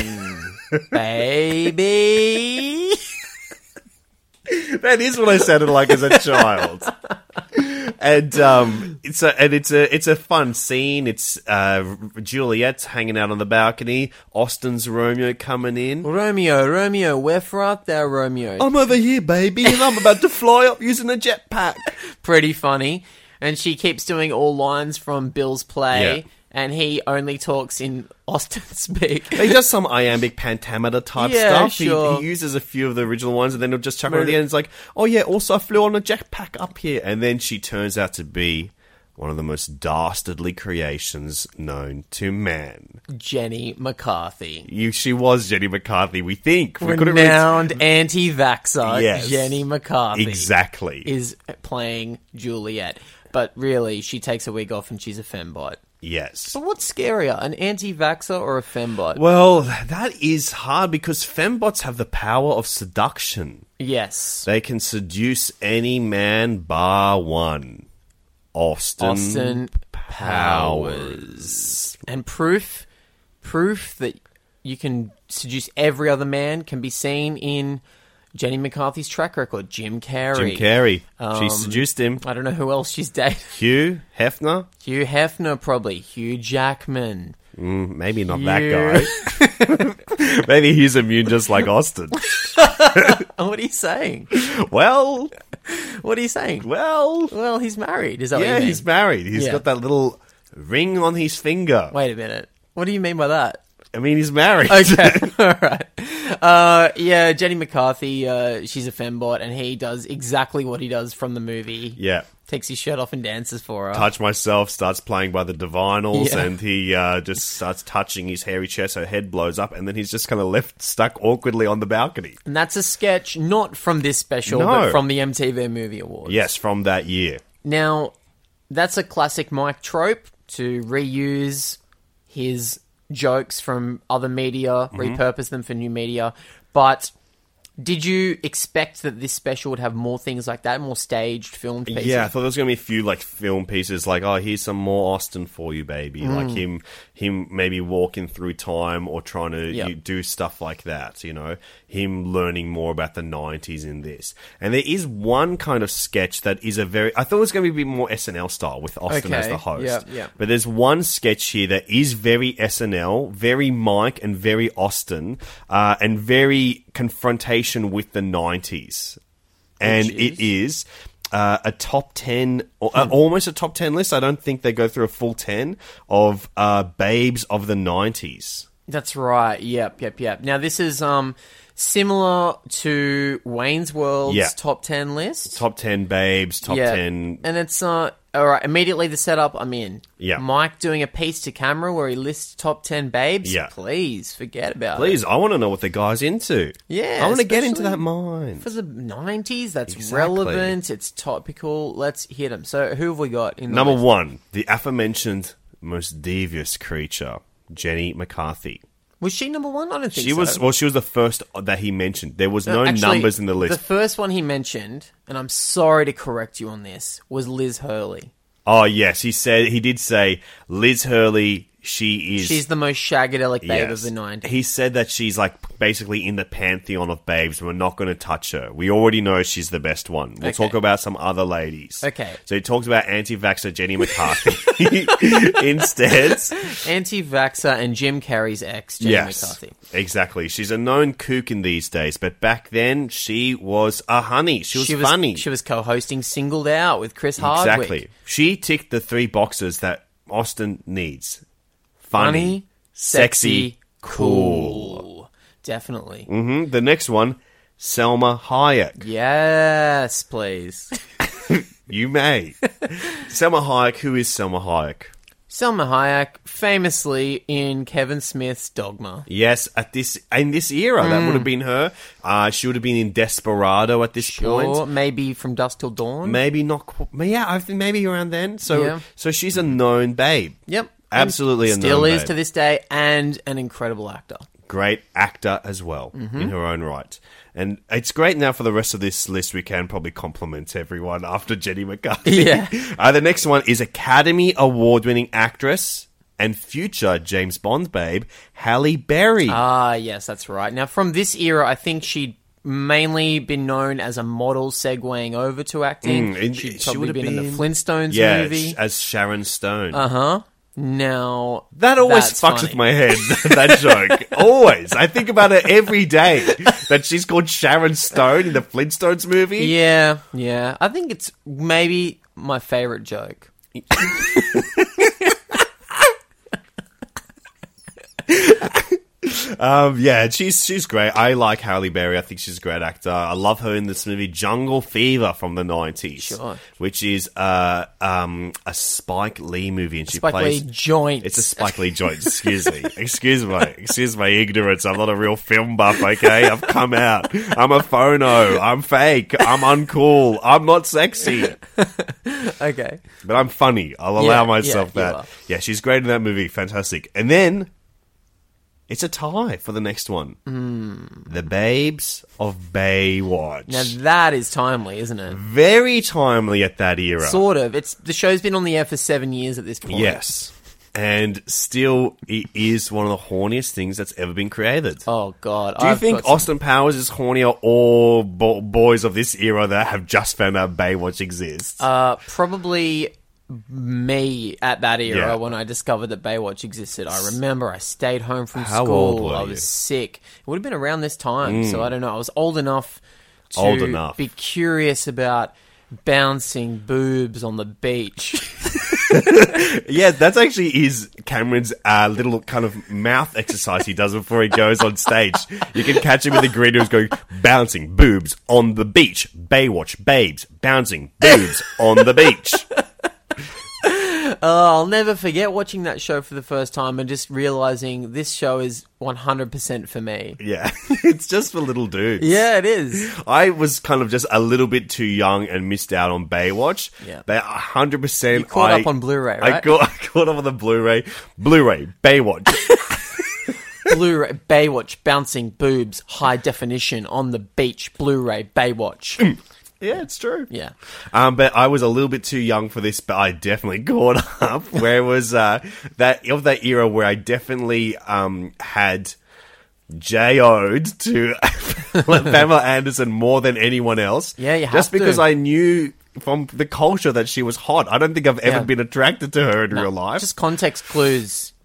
Baby. That is what I sounded like as a child. And um, it's a and it's a it's a fun scene. It's uh, Juliet's hanging out on the balcony. Austin's Romeo coming in. Romeo, Romeo, where for art thou, Romeo? I'm over here, baby, and I'm about to fly up using a jetpack. Pretty funny. And she keeps doing all lines from Bill's play, Yeah. and he only talks in Austin speak. He does some iambic pentameter type Yeah, stuff. sure. He, he uses a few of the original ones, and then he'll just chuck it at the end. It's like, oh yeah, also I flew on a jetpack up here, and then she turns out to be one of the most dastardly creations known to man. Jenny McCarthy. You, she was Jenny McCarthy. We think we couldn't Renowned anti-vaxxer Yes. Jenny McCarthy. Exactly. Is playing Juliet. But really, she takes a wig off and she's a fembot. Yes. So what's scarier, an anti-vaxxer or a fembot? Well, that is hard because fembots have the power of seduction. Yes. They can seduce any man bar one. Austin, Austin Powers. And proof, proof that you can seduce every other man can be seen in Jenny McCarthy's track record. Jim Carrey. Jim Carrey. Um, she seduced him. I don't know who else she's dated. Hugh Hefner? Hugh Hefner, probably. Hugh Jackman. Mm, maybe not Hugh. that guy. Maybe he's immune just like Austin. What are you saying? Well... What are you saying? Well... Well, he's married. Is that what you Yeah, mean? he's married. He's Yeah. got that little ring on his finger. Wait a minute. What do you mean by that? I mean, he's married. Okay, all right. Uh, yeah, Jenny McCarthy, uh, she's a fembot, and he does exactly what he does from the movie. Yeah. Takes his shirt off and dances for her. Touch Myself starts playing by the Divinals, Yeah. and he uh, just starts touching his hairy chest, so head blows up, and then he's just kind of left stuck awkwardly on the balcony. And that's a sketch not from this special, No. but from the M T V Movie Awards. Yes, from that year. Now, that's a classic Mike trope to reuse his jokes from other media, Mhm. repurpose them for new media. But did you expect that this special would have more things like that, more staged, filmed pieces? Yeah, I thought there was going to be a few like film pieces, like, oh, here's some more Austin for you, baby. Mm. Like him, him maybe walking through time or trying to Yep. you, do stuff like that, you know? Him learning more about the nineties in this. And there is one kind of sketch that is a very... I thought it was going to be more S N L style with Austin as Okay, the host. yeah, yeah. But there's one sketch here that is very S N L, very Mike and very Austin, uh, and very confrontation with the nineties. And Which it is uh, a top ten, or, uh, almost a top ten list. I don't think they go through a full ten of uh, babes of the nineties. That's right. Yep, yep, yep. Now, this is um similar to Wayne's World's Yeah. top ten list. Top ten babes, top Yeah. ten... And it's, uh, all right, immediately the setup, I'm in. Yeah. Mike doing a piece to camera where he lists top ten babes. Yeah. Please, forget about Please, it. I want to know what the guy's into. Yeah. I want to get into especially that mind. For the nineties, that's Exactly. relevant, it's topical. Let's hit him. So, who have we got in the Number list? one, the aforementioned most devious creature, Jenny McCarthy. Was she number one? I don't think She so. was well. She was the first that he mentioned. There was no Actually, numbers in the list. The first one he mentioned, and I'm sorry to correct you on this, was Liz Hurley. Oh yes, he said he did say Liz Hurley. She is. She's the most shagadelic babe Yes. of the nineties. He said that she's like basically in the pantheon of babes. We're not going to touch her. We already know she's the best one. We'll Okay. talk about some other ladies. Okay. So he talks about anti-vaxxer Jenny McCarthy instead. Anti-vaxxer and Jim Carrey's ex, Jenny yes, McCarthy. exactly. She's a known kook in these days, but back then she was a honey. She was, she was funny. She was co-hosting Singled Out with Chris Hardwick. Exactly. She ticked the three boxes that Austin needs. Funny, Funny, sexy, sexy, cool. cool. Definitely. hmm The next one, Selma Hayek. Yes, please. You may. Selma Hayek. Who is Selma Hayek? Selma Hayek, famously in Kevin Smith's Dogma. Yes, at this in this era, that would have been her. Uh, she would have been in Desperado at this Sure, point. maybe From Dusk Till Dawn. Maybe not. qu- Yeah, I think maybe around then. So, Yeah. so she's a known babe. Yep. Absolutely And a still known is babe. to this day, and an incredible actor. Great actor as well Mm-hmm. in her own right. And it's great now for the rest of this list. We can probably compliment everyone after Jenny McCarthy. Yeah. uh, the next one is Academy Award winning actress and future James Bond babe, Halle Berry. Ah, yes, that's right. Now, from this era, I think she'd mainly been known as a model segueing over to acting. Mm, and She'd she probably would have been, in been- the Flintstones yeah, movie. sh- as Sharon Stone. Uh-huh. Now, That always that's fucks funny. with my head, that joke. Always. I think about it every day. That she's called Sharon Stone in the Flintstones movie. Yeah, yeah. I think it's maybe my favorite joke. Um, yeah, she's she's great. I like Halle Berry. I think she's a great actor. I love her in this movie Jungle Fever from the nineties, Sure. which is uh, um, a Spike Lee movie, and she Spike plays. Lee joint. It's a Spike Lee joint. Excuse me. Excuse my excuse my ignorance. I'm not a real film buff. Okay, I've come out. I'm a phono. I'm fake. I'm uncool. I'm not sexy. Okay. But I'm funny. I'll Yeah, allow myself yeah, you that. are. Yeah, she's great in that movie. Fantastic. And then it's a tie for the next one. Mm. The Babes of Baywatch. Now, that is timely, isn't it? Very timely at that era. Sort of. It's the show's been on the air for seven years at this point. Yes. And still, it is one of the horniest things that's ever been created. Oh, God. Do you I've think got some- Austin Powers is hornier, or bo- boys of this era that have just found out Baywatch exists? Uh, probably me at that era Yeah. when I discovered that Baywatch existed. I remember I stayed home from How school. old were I you? was sick. It would have been around this time, Mm. so I don't know. I was old enough to Old enough. be curious about bouncing boobs on the beach. Yeah, that's actually is Cameron's uh, little kind of mouth exercise he does before he goes on stage. You can catch him in the green rooms going, bouncing boobs on the beach. Baywatch, babes, bouncing boobs on the beach. Oh, I'll never forget watching that show for the first time and just realizing this show is one hundred percent for me. Yeah, it's just for little dudes. Yeah, it is. I was kind of just a little bit too young and missed out on Baywatch. Yeah. But one hundred percent You caught I, up on Blu-ray, I right? caught, I caught up on the Blu-ray. Blu-ray, Baywatch. Blu-ray, Baywatch, bouncing boobs, high definition on the beach, Blu-ray, Baywatch. Yeah, it's true. Yeah. Um, but I was a little bit too young for this, but I definitely caught up. Where it was uh, that of that era where I definitely um, had J O'd to Pamela Anderson more than anyone else. Yeah, you have just because to. I knew from the culture that she was hot. I don't think I've ever Yeah. been attracted to her in No, real life. Just context clues.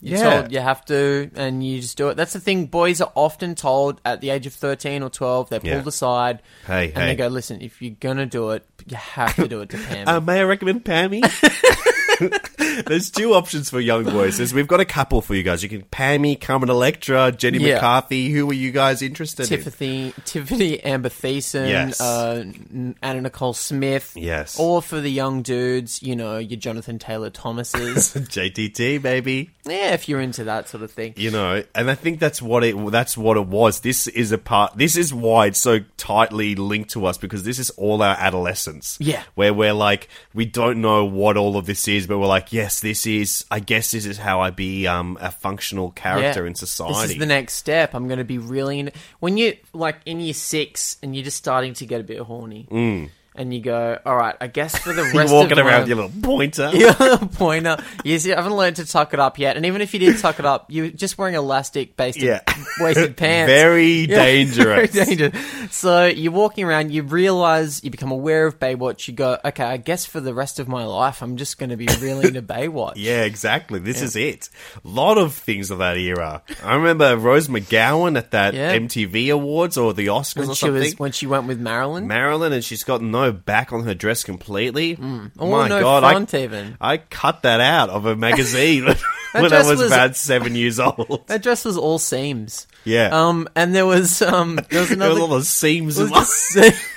You're Yeah. told you have to, and you just do it. That's the thing. Boys are often told at the age of thirteen or twelve, they're pulled Yeah. aside, Hey, and hey. they go, "Listen, if you're gonna do it, you have to do it to Pam." Uh, may I recommend Pammy? There's two options for young boys. There's, we've got a couple for you guys. You can Pammy, Carmen Electra, Jenny Yeah. McCarthy. Who are you guys interested in? Tiffany, Tiffany Amber Thiessen, Yes. uh, N- Anna Nicole Smith. Yes. Or for the young dudes, you know, your Jonathan Taylor Thomases. J T T, baby. Yeah, if you're into that sort of thing. You know, and I think that's what it that's what it was. This is a part. This is why it's so tightly linked to us, because this is all our adolescence. Yeah. Where we're like, we don't know what all of this is, but we're like, yes, this is. I guess this is how I be um, a functional character Yeah. in society. This is the next step. I'm going to be really in, when you're like in year six and you're just starting to get a bit horny, Mm. and you go, all right, I guess for the You're rest walking of my, around with your little pointer. your little pointer, you see, haven't learned to tuck it up yet, and even if you did tuck it up, you're just wearing elastic basted Yeah. waisted pants. Very Yeah, dangerous. very dangerous. So you're walking around, you realize, you become aware of Baywatch. You go, okay, I guess for the rest of my life, I'm just going to be really into Baywatch. Yeah, exactly. This Yeah. is it. A lot of things of that era. I remember Rose McGowan at that Yeah. M T V Awards or the Oscars When or she something. was when she went with Marilyn. Marilyn, and she's got no back on her dress completely. Oh, My no God, front I, even. I cut that out of a magazine when I dress was, was- about seven years old. That dress was all seams. Yeah. Um, and there was um, there was There another. was all the seams it in was my... just se-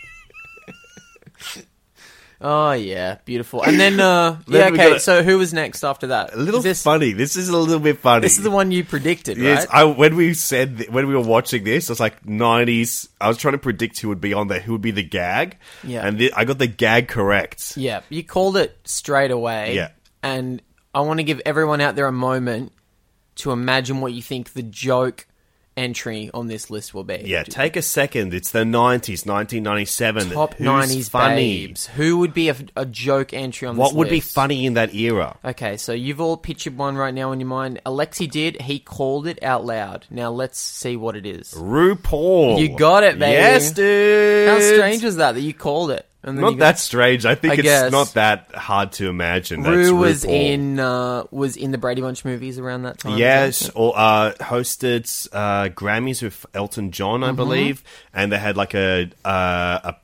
Oh yeah, beautiful. And then, uh, Then yeah, we okay. gotta- So who was next after that? A little Is this, funny. This is a little bit funny. This is the one you predicted, right? Yes, I, when we said th- when we were watching this, I was like nineties. I was trying to predict who would be on there, who would be the gag. Yeah. and th- I got the gag correct. Yeah, you called it straight away. Yeah. And I want to give everyone out there a moment to imagine what you think the joke entry on this list will be. Yeah, take a second. It's the nineties, nineteen ninety-seven. Top Who's nineties funny? babes. Who would be a, a joke entry on What this would be list? funny in that era? Okay, so you've all pictured one right now in your mind. Alexi did. He called it out loud. Now let's see what it is. RuPaul. You got it, baby. Yes, dude. How strange was that that you called it? And then Not you got- that strange. I think I it's guess. not that hard to imagine. That's Rue was RuPaul. in uh, was in the Brady Bunch movies around that time. Yes, or uh, hosted uh, Grammys with Elton John, I Mhm. believe, and they had like a uh, a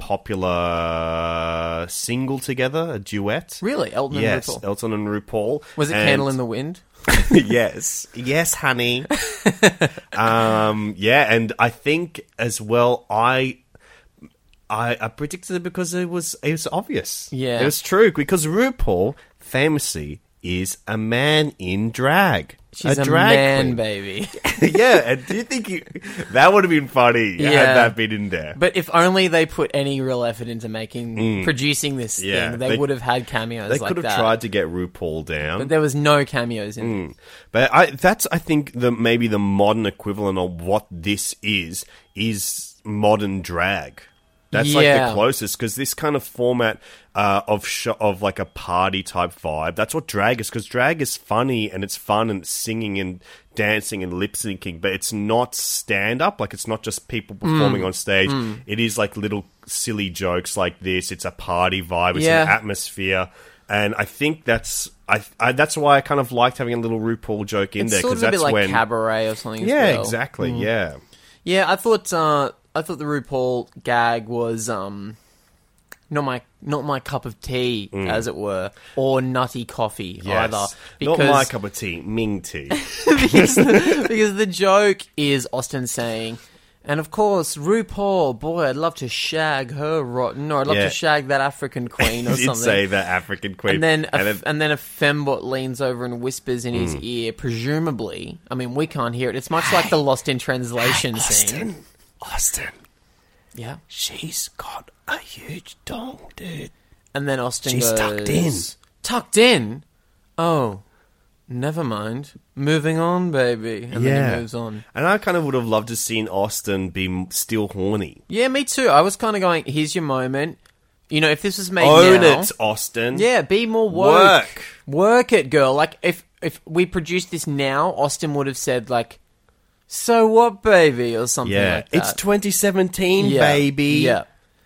popular single together, a duet. Really? Elton and yes, RuPaul? Elton and RuPaul. Was it And- Candle in the Wind? yes, yes, honey. um, yeah, and I think as well, I. I, I predicted it because it was it was obvious. Yeah. It was true because RuPaul famously is a man in drag. She's a, drag man, queen. baby. Yeah, and do you think you, that would have been funny Yeah. had that been in there? But if only they put any real effort into making Mm. producing this Yeah, thing, they, they- would have had cameos They like could have that. tried to get RuPaul down. But there was no cameos in it. Mm. But I, that's, I think, the maybe the modern equivalent of what this is, is modern drag. That's like Yeah. the closest, because this kind of format uh, of sh- of like a party type vibe, that's what drag is, because drag is funny and it's fun and it's singing and dancing and lip syncing, but it's not stand up, like it's not just people performing Mm. on stage. Mm. It is like little silly jokes like this. It's a party vibe, it's Yeah. an atmosphere. And I think that's I, I that's why I kind of liked having a little RuPaul joke in It's there, sort because of a that's bit like when Cabaret or something. as yeah, well. exactly, Mm. yeah. Yeah, I thought uh, I thought the RuPaul gag was um, not my not my cup of tea, Mm. as it were, or nutty coffee Yes. either. Not my cup of tea, Ming tea. because, the, because the joke is Austin saying, and of course, RuPaul, boy, I'd love to shag her rotten, or I'd love Yeah. to shag that African queen or He did something. say that African queen. And then, a, And f- and then a fembot leans over and whispers in his Mm. ear, presumably. I mean, we can't hear it. It's much like the Lost in Translation scene. Austin. Yeah. She's got a huge dong, dude. And then Austin She's goes... tucked in. Tucked in? Oh, never mind. Moving on, baby. And then he moves on. And I kind of would have loved to seen Austin be m- still horny. Yeah, me too. I was kind of going, here's your moment. You know, if this was made Own now... it, Austin. Yeah, be more woke. Work. Work it, girl. Like, if, if we produced this now, Austin would have said, like, so what, baby? Or something Yeah. like that. It's twenty seventeen, Yeah, baby. Yeah.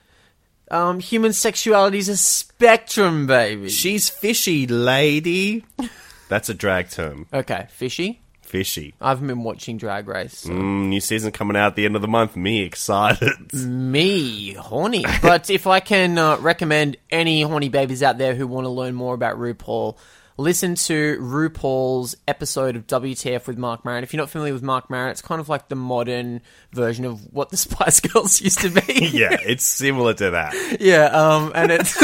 Um, human sexuality is a spectrum, baby. She's fishy, lady. That's a drag term. Okay, fishy. Fishy. I haven't been watching Drag Race. So. Mm, new season coming out at the end of the month. Me excited. Me horny. But if I can uh, recommend any horny babies out there who want to learn more about RuPaul, listen to RuPaul's episode of W T F with Mark Maron. If you're not familiar with Mark Maron, it's kind of like the modern version of what the Spice Girls used to be. Yeah, it's similar to that. Yeah, um, and it's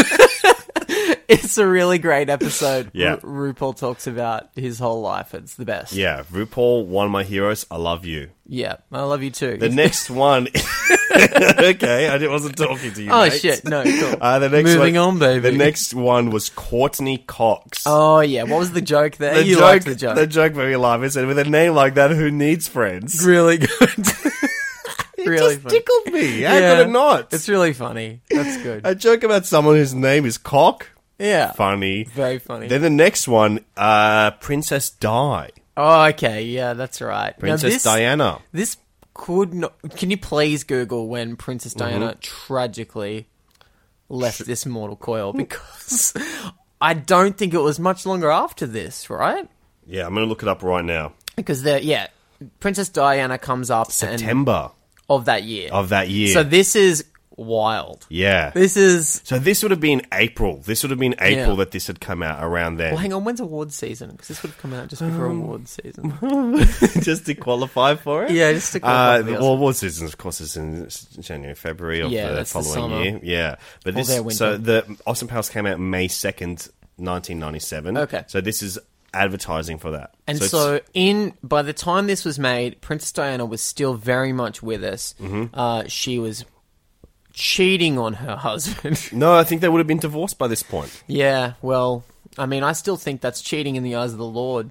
it's a really great episode. Yeah. Ru- RuPaul talks about his whole life. It's the best. Yeah, RuPaul, one of my heroes. I love you. Yeah, I love you too. The next one... Okay, I wasn't talking to you, Oh, mate. shit. No, cool. Uh, the next Moving one, on, baby. The next one was Courtney Cox. Oh, yeah. What was the joke there? The you joke, liked the joke. The joke made me laugh. It said, with a name like that, who needs friends? Really good. It really just funny. tickled me. How could it not? It's really funny. That's good. A joke about someone whose name is Cock. Yeah. Funny. Very funny. Then the next one, uh, Princess Di. Oh, okay. Yeah, that's right. Now, Princess this, Diana. This could not... Can you please Google when Princess Diana Mhm. tragically left this mortal coil? Because I don't think it was much longer after this, right? Yeah, I'm going to look it up right now. Because, the yeah, Princess Diana comes up... September. And, of that year. Of that year. So this is wild. Yeah. This is... So this would have been April. This would have been April Yeah. that this had come out around then. Well, hang on. When's awards season? Because this would have come out just before Um, awards season. Just to qualify for it? Yeah, just to qualify Uh, for the the Oscars. awards season, of course, is in January, February of Yeah, the that's the following summer. year. Yeah. But Or this, their winter. so the Austin Powers came out May second, nineteen ninety-seven. Okay. So this is advertising for that. And it's- so, in by the time this was made, Princess Diana was still very much with us. Mhm. Uh, she was cheating on her husband. No, I think they would have been divorced by this point. Yeah, well, I mean, I still think that's cheating in the eyes of the Lord.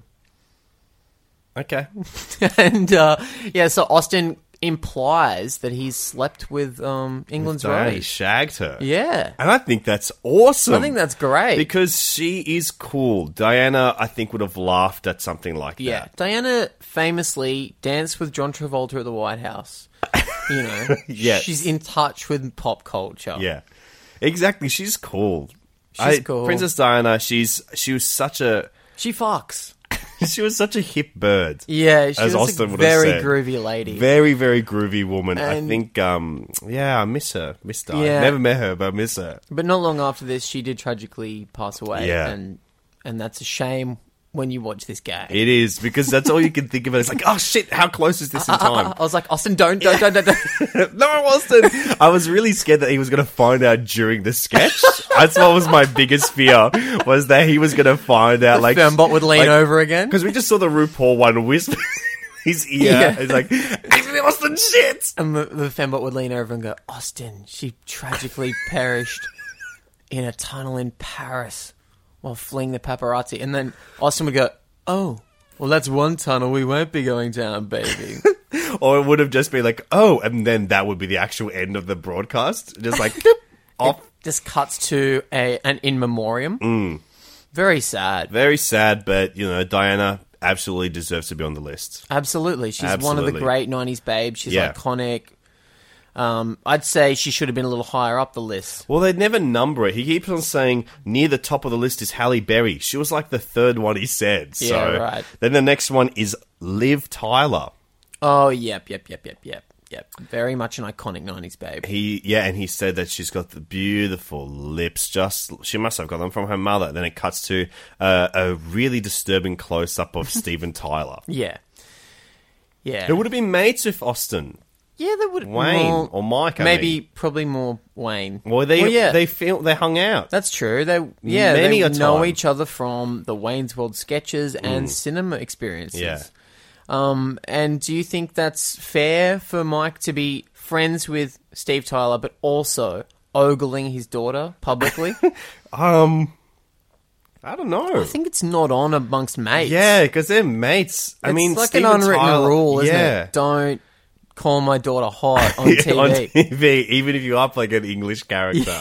Okay. and, uh, yeah, so Austin implies that he's slept with um, England's Diana, he Rose. shagged her. Yeah. And I think that's awesome. I think that's great. Because she is cool. Diana, I think, would have laughed at something like Yeah, that. Diana famously danced with John Travolta at the White House. You know, Yes. she's in touch with pop culture. Yeah. Exactly. She's cool. She's I- cool. Princess Diana, she's she was such a She fucks. she was such a hip bird. Yeah, she as was a Austin would very have said. groovy lady. Very, very groovy woman. I And- think um yeah, I miss her. Miss Di. Yeah. Never met her, but I miss her. But not long after this, she did tragically pass away. Yeah. and and that's a shame when you watch this game. It is, because that's all you can think of. It's like, oh shit, how close is this in time? I was like, Austin, don't, don't, don't, don't, don't. No, Austin. I was really scared that he was going to find out during the sketch. That's what was my biggest fear, was that he was going to find out. The like fembot would lean over again. Because we just saw the RuPaul one whisper in his ear. Yeah. It's like, actually, Austin, shit. And the, the fembot would lean over and go, Austin, she tragically perished in a tunnel in Paris while fleeing the paparazzi. And then Austin would go, oh, well, that's one tunnel we won't be going down, baby. Or it would have just been like, oh, and then that would be the actual end of the broadcast. Just like, off. It just cuts to a an in memoriam. Mm. Very sad. Very sad, but, you know, Diana absolutely deserves to be on the list. Absolutely. She's one of Absolutely. the great nineties babes. She's Yeah. iconic. Um, I'd say she should have been a little higher up the list. Well, they'd never number it. He keeps on saying near the top of the list is Halle Berry. She was like the third one he said. So Yeah, right. Then the next one is Liv Tyler. Oh, yep, yep, yep, yep, yep, yep. Very much an iconic nineties babe. He yeah, and he said that she's got the beautiful lips. Just she must have got them from her mother. Then it cuts to uh, a really disturbing close up of Steven Tyler. Yeah. Yeah. Who would have been mates with Austin? Yeah, they would. Wayne well, or Mike. I maybe, mean. probably more Wayne. Well, they Well, yeah. they feel they hung out. That's true. They yeah, Many they a know time. each other from the Wayne's World sketches and Mm. cinema experiences. Yeah. Um, and do you think that's fair for Mike to be friends with Steve Tyler, but also ogling his daughter publicly? um, I don't know. I think it's not on amongst mates. Yeah, because they're mates. I It's mean, like Steven an unwritten Tyler- rule, isn't yeah. it? Don't call my daughter hot on T V. on T V, even if you are like an English character.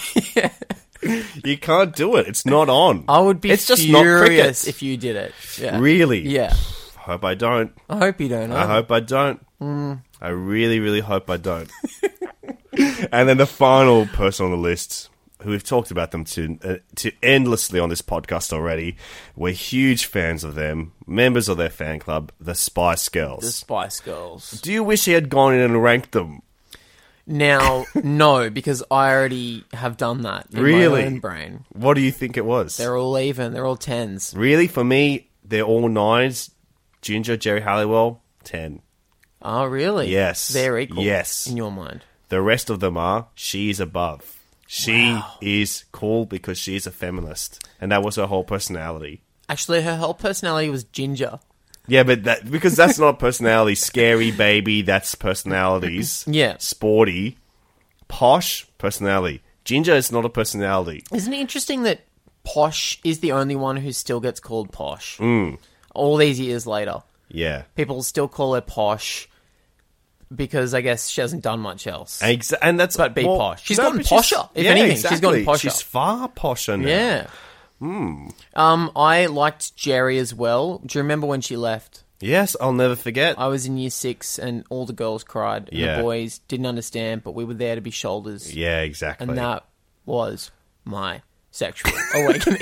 You can't do it. It's not on. I would be It's just not cricket. furious if you did it. Yeah. Really? Yeah. Hope I don't. I hope you don't. I either. hope I don't. Mm. I really, really hope I don't. And then the final person on the list, who we've talked about them to uh, to endlessly on this podcast already. We're huge fans of them, members of their fan club, the Spice Girls. The Spice Girls. Do you wish he had gone in and ranked them? Now, no, because I already have done that in Really? my own brain. What do you think it was? They're all even. They're all tens. Really? For me, they're all nines. Ginger, Jerry Halliwell, ten. Oh, really? Yes. They're equal. Yes. In your mind. The rest of them are, she is above. She Wow. is cool because she's a feminist. And that was her whole personality. Actually, her whole personality was ginger. Yeah, but that because that's not personality. Scary baby, that's personalities. Yeah. Sporty. Posh, personality. Ginger is not a personality. Isn't it interesting that Posh is the only one who still gets called Posh? Mm. All these years later. Yeah. People still call her Posh because I guess she hasn't done much else. Exa- and that's But be well, posh. She's no, gotten but she's- posher. If yeah, anything, exactly. she's gotten posher. She's far posher now. Yeah. Hmm. Um, I liked Jerry as well. Do you remember when she left? Yes, I'll never forget. I was in year six and all the girls cried and Yeah. the boys didn't understand, but we were there to be shoulders. Yeah, exactly. And that was my sexual awakening.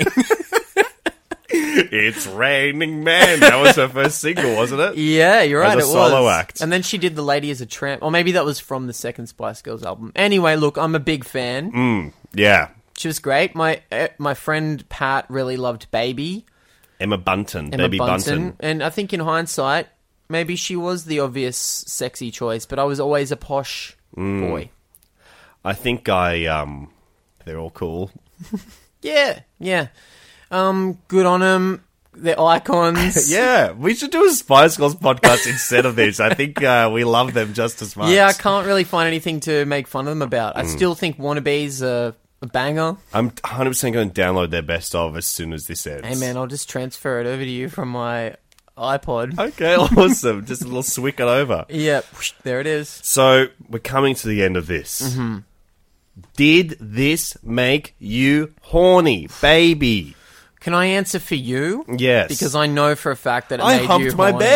It's Raining Man. That was her first single, wasn't it? Yeah, you're right. As a it solo was. act. And then she did The Lady as a Tramp. Or maybe that was from the second Spice Girls album. Anyway, look, I'm a big fan. Mm, yeah. She was great. My uh, my friend Pat really loved Baby. Emma Bunton. Emma Baby Bunton. Bunton. And I think in hindsight, maybe she was the obvious sexy choice, but I was always a posh Mm. boy. I think I, um, they're all cool. Yeah, yeah. Um, good on them. They're icons. Yeah, we should do a Spice Girls podcast instead of this. I think uh, we love them just as much. Yeah, I can't really find anything to make fun of them about. I Mm. still think Wannabe's a, a banger. I'm one hundred percent going to download their best of as soon as this ends. Hey, man, I'll just transfer it over to you from my iPod. Okay, awesome. Just a little swick it over. Yeah, whoosh, there it is. So, we're coming to the end of this. Mm-hmm. Did this make you horny, baby? Can I answer for you? Yes. Because I know for a fact that it I made humped you my horny.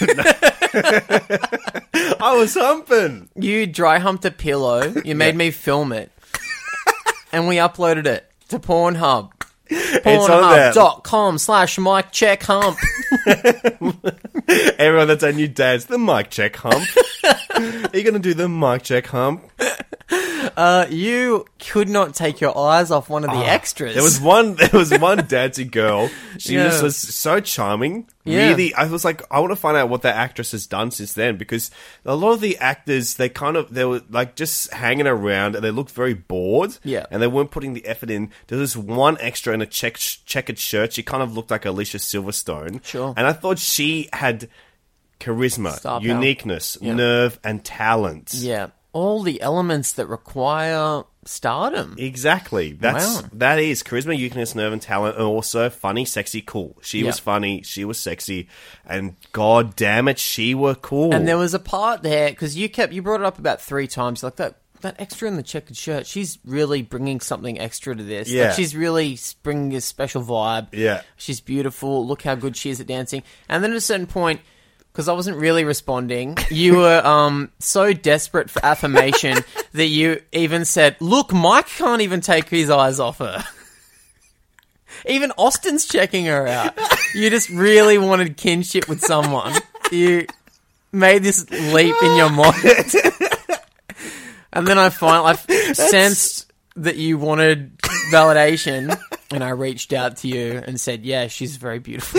bed. I was humping. You dry humped a pillow. You made me film it. And we uploaded it to Pornhub. It's on there. Pornhub.com slash mic check hump. Everyone, that's our new dance. The mic check hump. Are you going to do the mic check hump? Uh, you could not take your eyes off one of the extras. There was one. There was one dancing girl. She Yeah. just was so charming. Yeah. Really, I was like, I want to find out what that actress has done since then, because a lot of the actors, they kind of they were like just hanging around and they looked very bored. Yeah. and they weren't putting the effort in. There was one extra in a check, checkered shirt. She kind of looked like Alicia Silverstone. Sure. and I thought she had charisma, Star power. uniqueness, Yeah. nerve, and talent. Yeah. All the elements that require stardom. Exactly. That's Wow. that is charisma, uniqueness, nerve, and talent, and also funny, sexy, cool. She Yeah. was funny, she was sexy, and god damn it, she were cool. And there was a part there, because you kept, you brought it up about three times, like that, that extra in the checkered shirt, she's really bringing something extra to this. Yeah. Like she's really bringing a special vibe. Yeah. She's beautiful. Look how good she is at dancing. And then at a certain point, because I wasn't really responding, you were um, so desperate for affirmation that you even said, look, Mike can't even take his eyes off her. Even Austin's checking her out. You just really wanted kinship with someone. You made this leap in your mind. And then I finally I sensed that you wanted validation, and I reached out to you and said, yeah, she's very beautiful.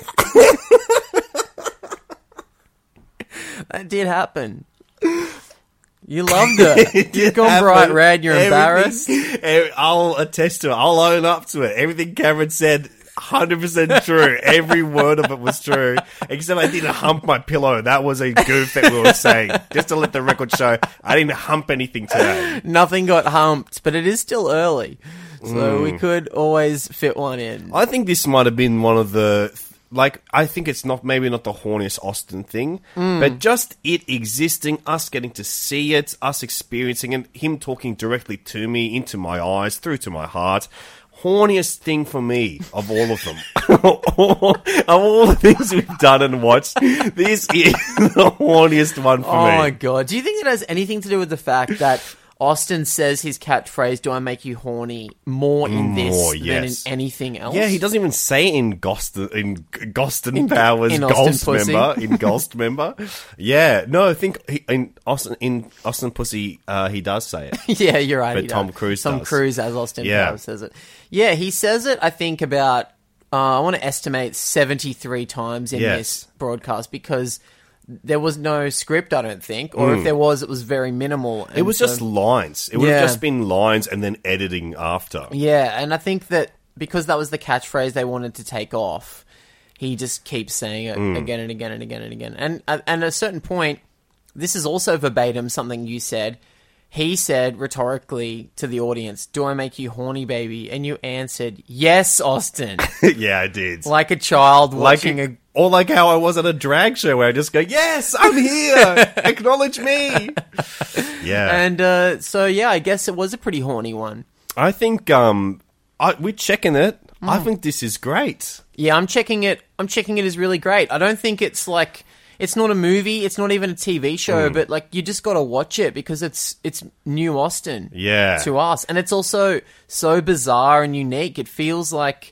That did happen. You loved her. You've gone bright red. You're embarrassed. Everything- I'll attest to it. I'll own up to it. Everything Cameron said, one hundred percent true. Every word of it was true. Except I didn't hump my pillow. That was a goof that we were saying. Just to let the record show, I didn't hump anything today. Nothing got humped, but it is still early. So Mm. we could always fit one in. I think this might have been one of the... Like, I think it's not maybe not the horniest Austin thing, Mm. but just it existing, us getting to see it, us experiencing it, him talking directly to me, into my eyes, through to my heart. Horniest thing for me of all of them. Of all the things we've done and watched, this is the horniest one for Oh me. my god. Do you think it has anything to do with the fact that Austin says his catchphrase, "Do I make you horny?" more in this More, than yes. in anything else. Yeah, he doesn't even say in Goston, in Goston Powers, in Ghost Austin Pussy. member, in Ghost member. Yeah, no, I think he, in Austin, in Austin Pussy, uh, he does say it. Yeah, you're right. But he Tom does. Cruise Tom does. Cruise as Austin Yeah. Powers says it. Yeah, he says it, I think, about, uh, I want to estimate seventy-three times in Yes. this broadcast because there was no script, I don't think. Or if there was, it was very minimal. It was And just so- lines. It would Yeah. have just been lines and then editing after. Yeah, and I think that because that was the catchphrase they wanted to take off, he just keeps saying it Mm. again and again and again and again. And, and at a certain point, this is also verbatim something you said. He said rhetorically to the audience, "Do I make you horny, baby?" And you answered, "Yes, Austin." Yeah, I did. Like a child Like watching a... Or like how I was at a drag show where I just go, "Yes, I'm here. Acknowledge me." Yeah. And uh, so, yeah, I guess it was a pretty horny one. I think um, I, we're checking it. Mm. I think this is great. Yeah, I'm checking it. I'm checking it as really great. I don't think it's like... It's not a movie. It's not even a T V show. Mm. But like, you just got to watch it because it's it's new Austin. Yeah. To us, and it's also so bizarre and unique. It feels like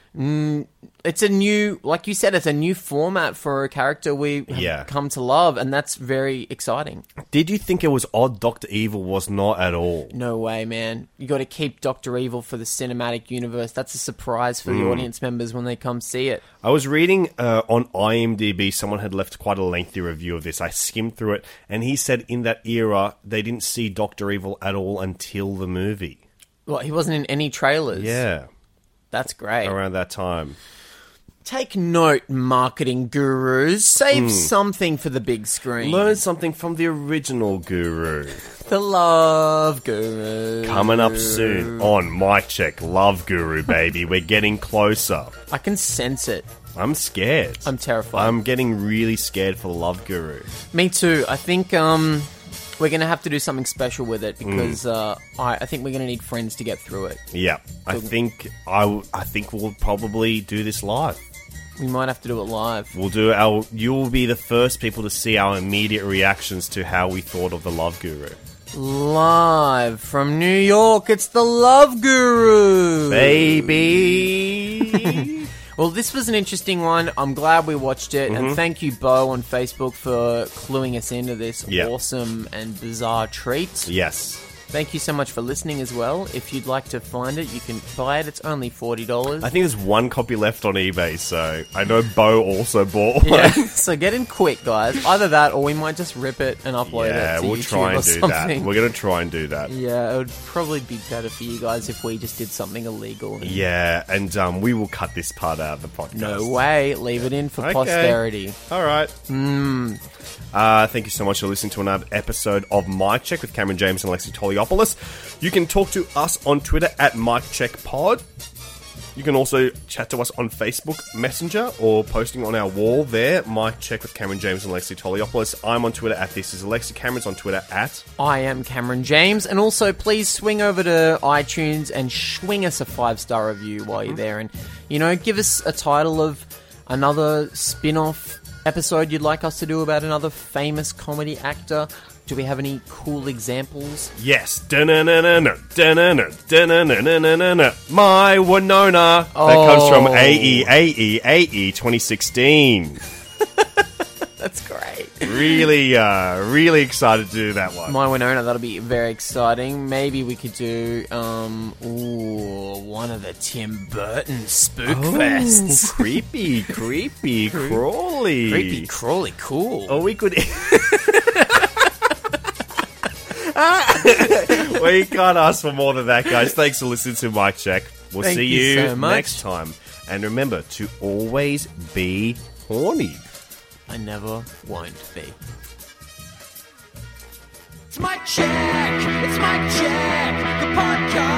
mm, it's a new, like you said, it's a new format for a character we have Yeah. come to love, and that's very exciting. Did you think it was odd Doctor Evil was not at all? No way, man. You got to keep Doctor Evil for the cinematic universe. That's a surprise for the Mm. audience members when they come see it. I was reading uh, on IMDb, someone had left quite a lengthy review of this. I skimmed through it, and he said in that era, they didn't see Doctor Evil at all until the movie. Well, he wasn't in any trailers. Yeah. That's great. Around that time. Take note, marketing gurus. Save Mm. something for the big screen. Learn something from the original guru. The Love Guru. Coming up soon on Mic Check, Love Guru, baby. We're getting closer. I can sense it. I'm scared. I'm terrified. I'm getting really scared for the Love Guru. Me too. I think um, we're going to have to do something special with it because uh, I, I think we're going to need friends to get through it. Yeah, I think I, w- I think we'll probably do this live. We might have to do it live. We'll do our. You will be the first people to see our immediate reactions to how we thought of the Love Guru. Live from New York, it's the Love Guru. Baby. Well, this was an interesting one. I'm glad we watched it. Mhm. And thank you, Bo, on Facebook for cluing us into this Yeah. awesome and bizarre treat. Yes. Thank you so much for listening as well. If you'd like to find it, you can buy it. It's only forty dollars. I think there's one copy left on eBay, so I know Bo also bought one. Yeah, so get in quick, guys. Either that, or we might just rip it and upload Yeah, it to we'll YouTube try or and do something. that. We're going to try and do that. Yeah, it would probably be better for you guys if we just did something illegal. and- Yeah, and um, we will cut this part out of the podcast. No way. Leave it in for Okay. posterity. All right. Mm. Uh, thank you so much for listening to another episode of Mic Check with Cameron James and Alexi Toliopoulos. You can talk to us on Twitter at MicCheckPod. You can also chat to us on Facebook Messenger or posting on our wall there, Mic Check with Cameron James and Alexi Toliopoulos. I'm on Twitter at This Is Alexi. Cameron's on Twitter at... I am Cameron James. And also, please swing over to iTunes and swing us a five-star review while you're there. And, you know, give us a title of another spin-off episode you'd like us to do about another famous comedy actor. Do we have any cool examples? Yes. Da-na-na-na-na, da-na-na, da-na-na-na-na-na. My Winona. That comes from A E A E A E twenty sixteen. That's great. Really, uh, really excited to do that one. My Winona, that'll be very exciting. Maybe we could do, um, ooh, one of the Tim Burton spook Oh, fests. creepy, creepy, crawly. Creepy, crawly, cool. Oh, we could... We can't ask for more than that, guys. Thanks for listening to Mic Check. We'll Thank see you you, so much. next time. And remember to always be horny. I never won't be. It's Mic Check. It's Mic Check. The podcast.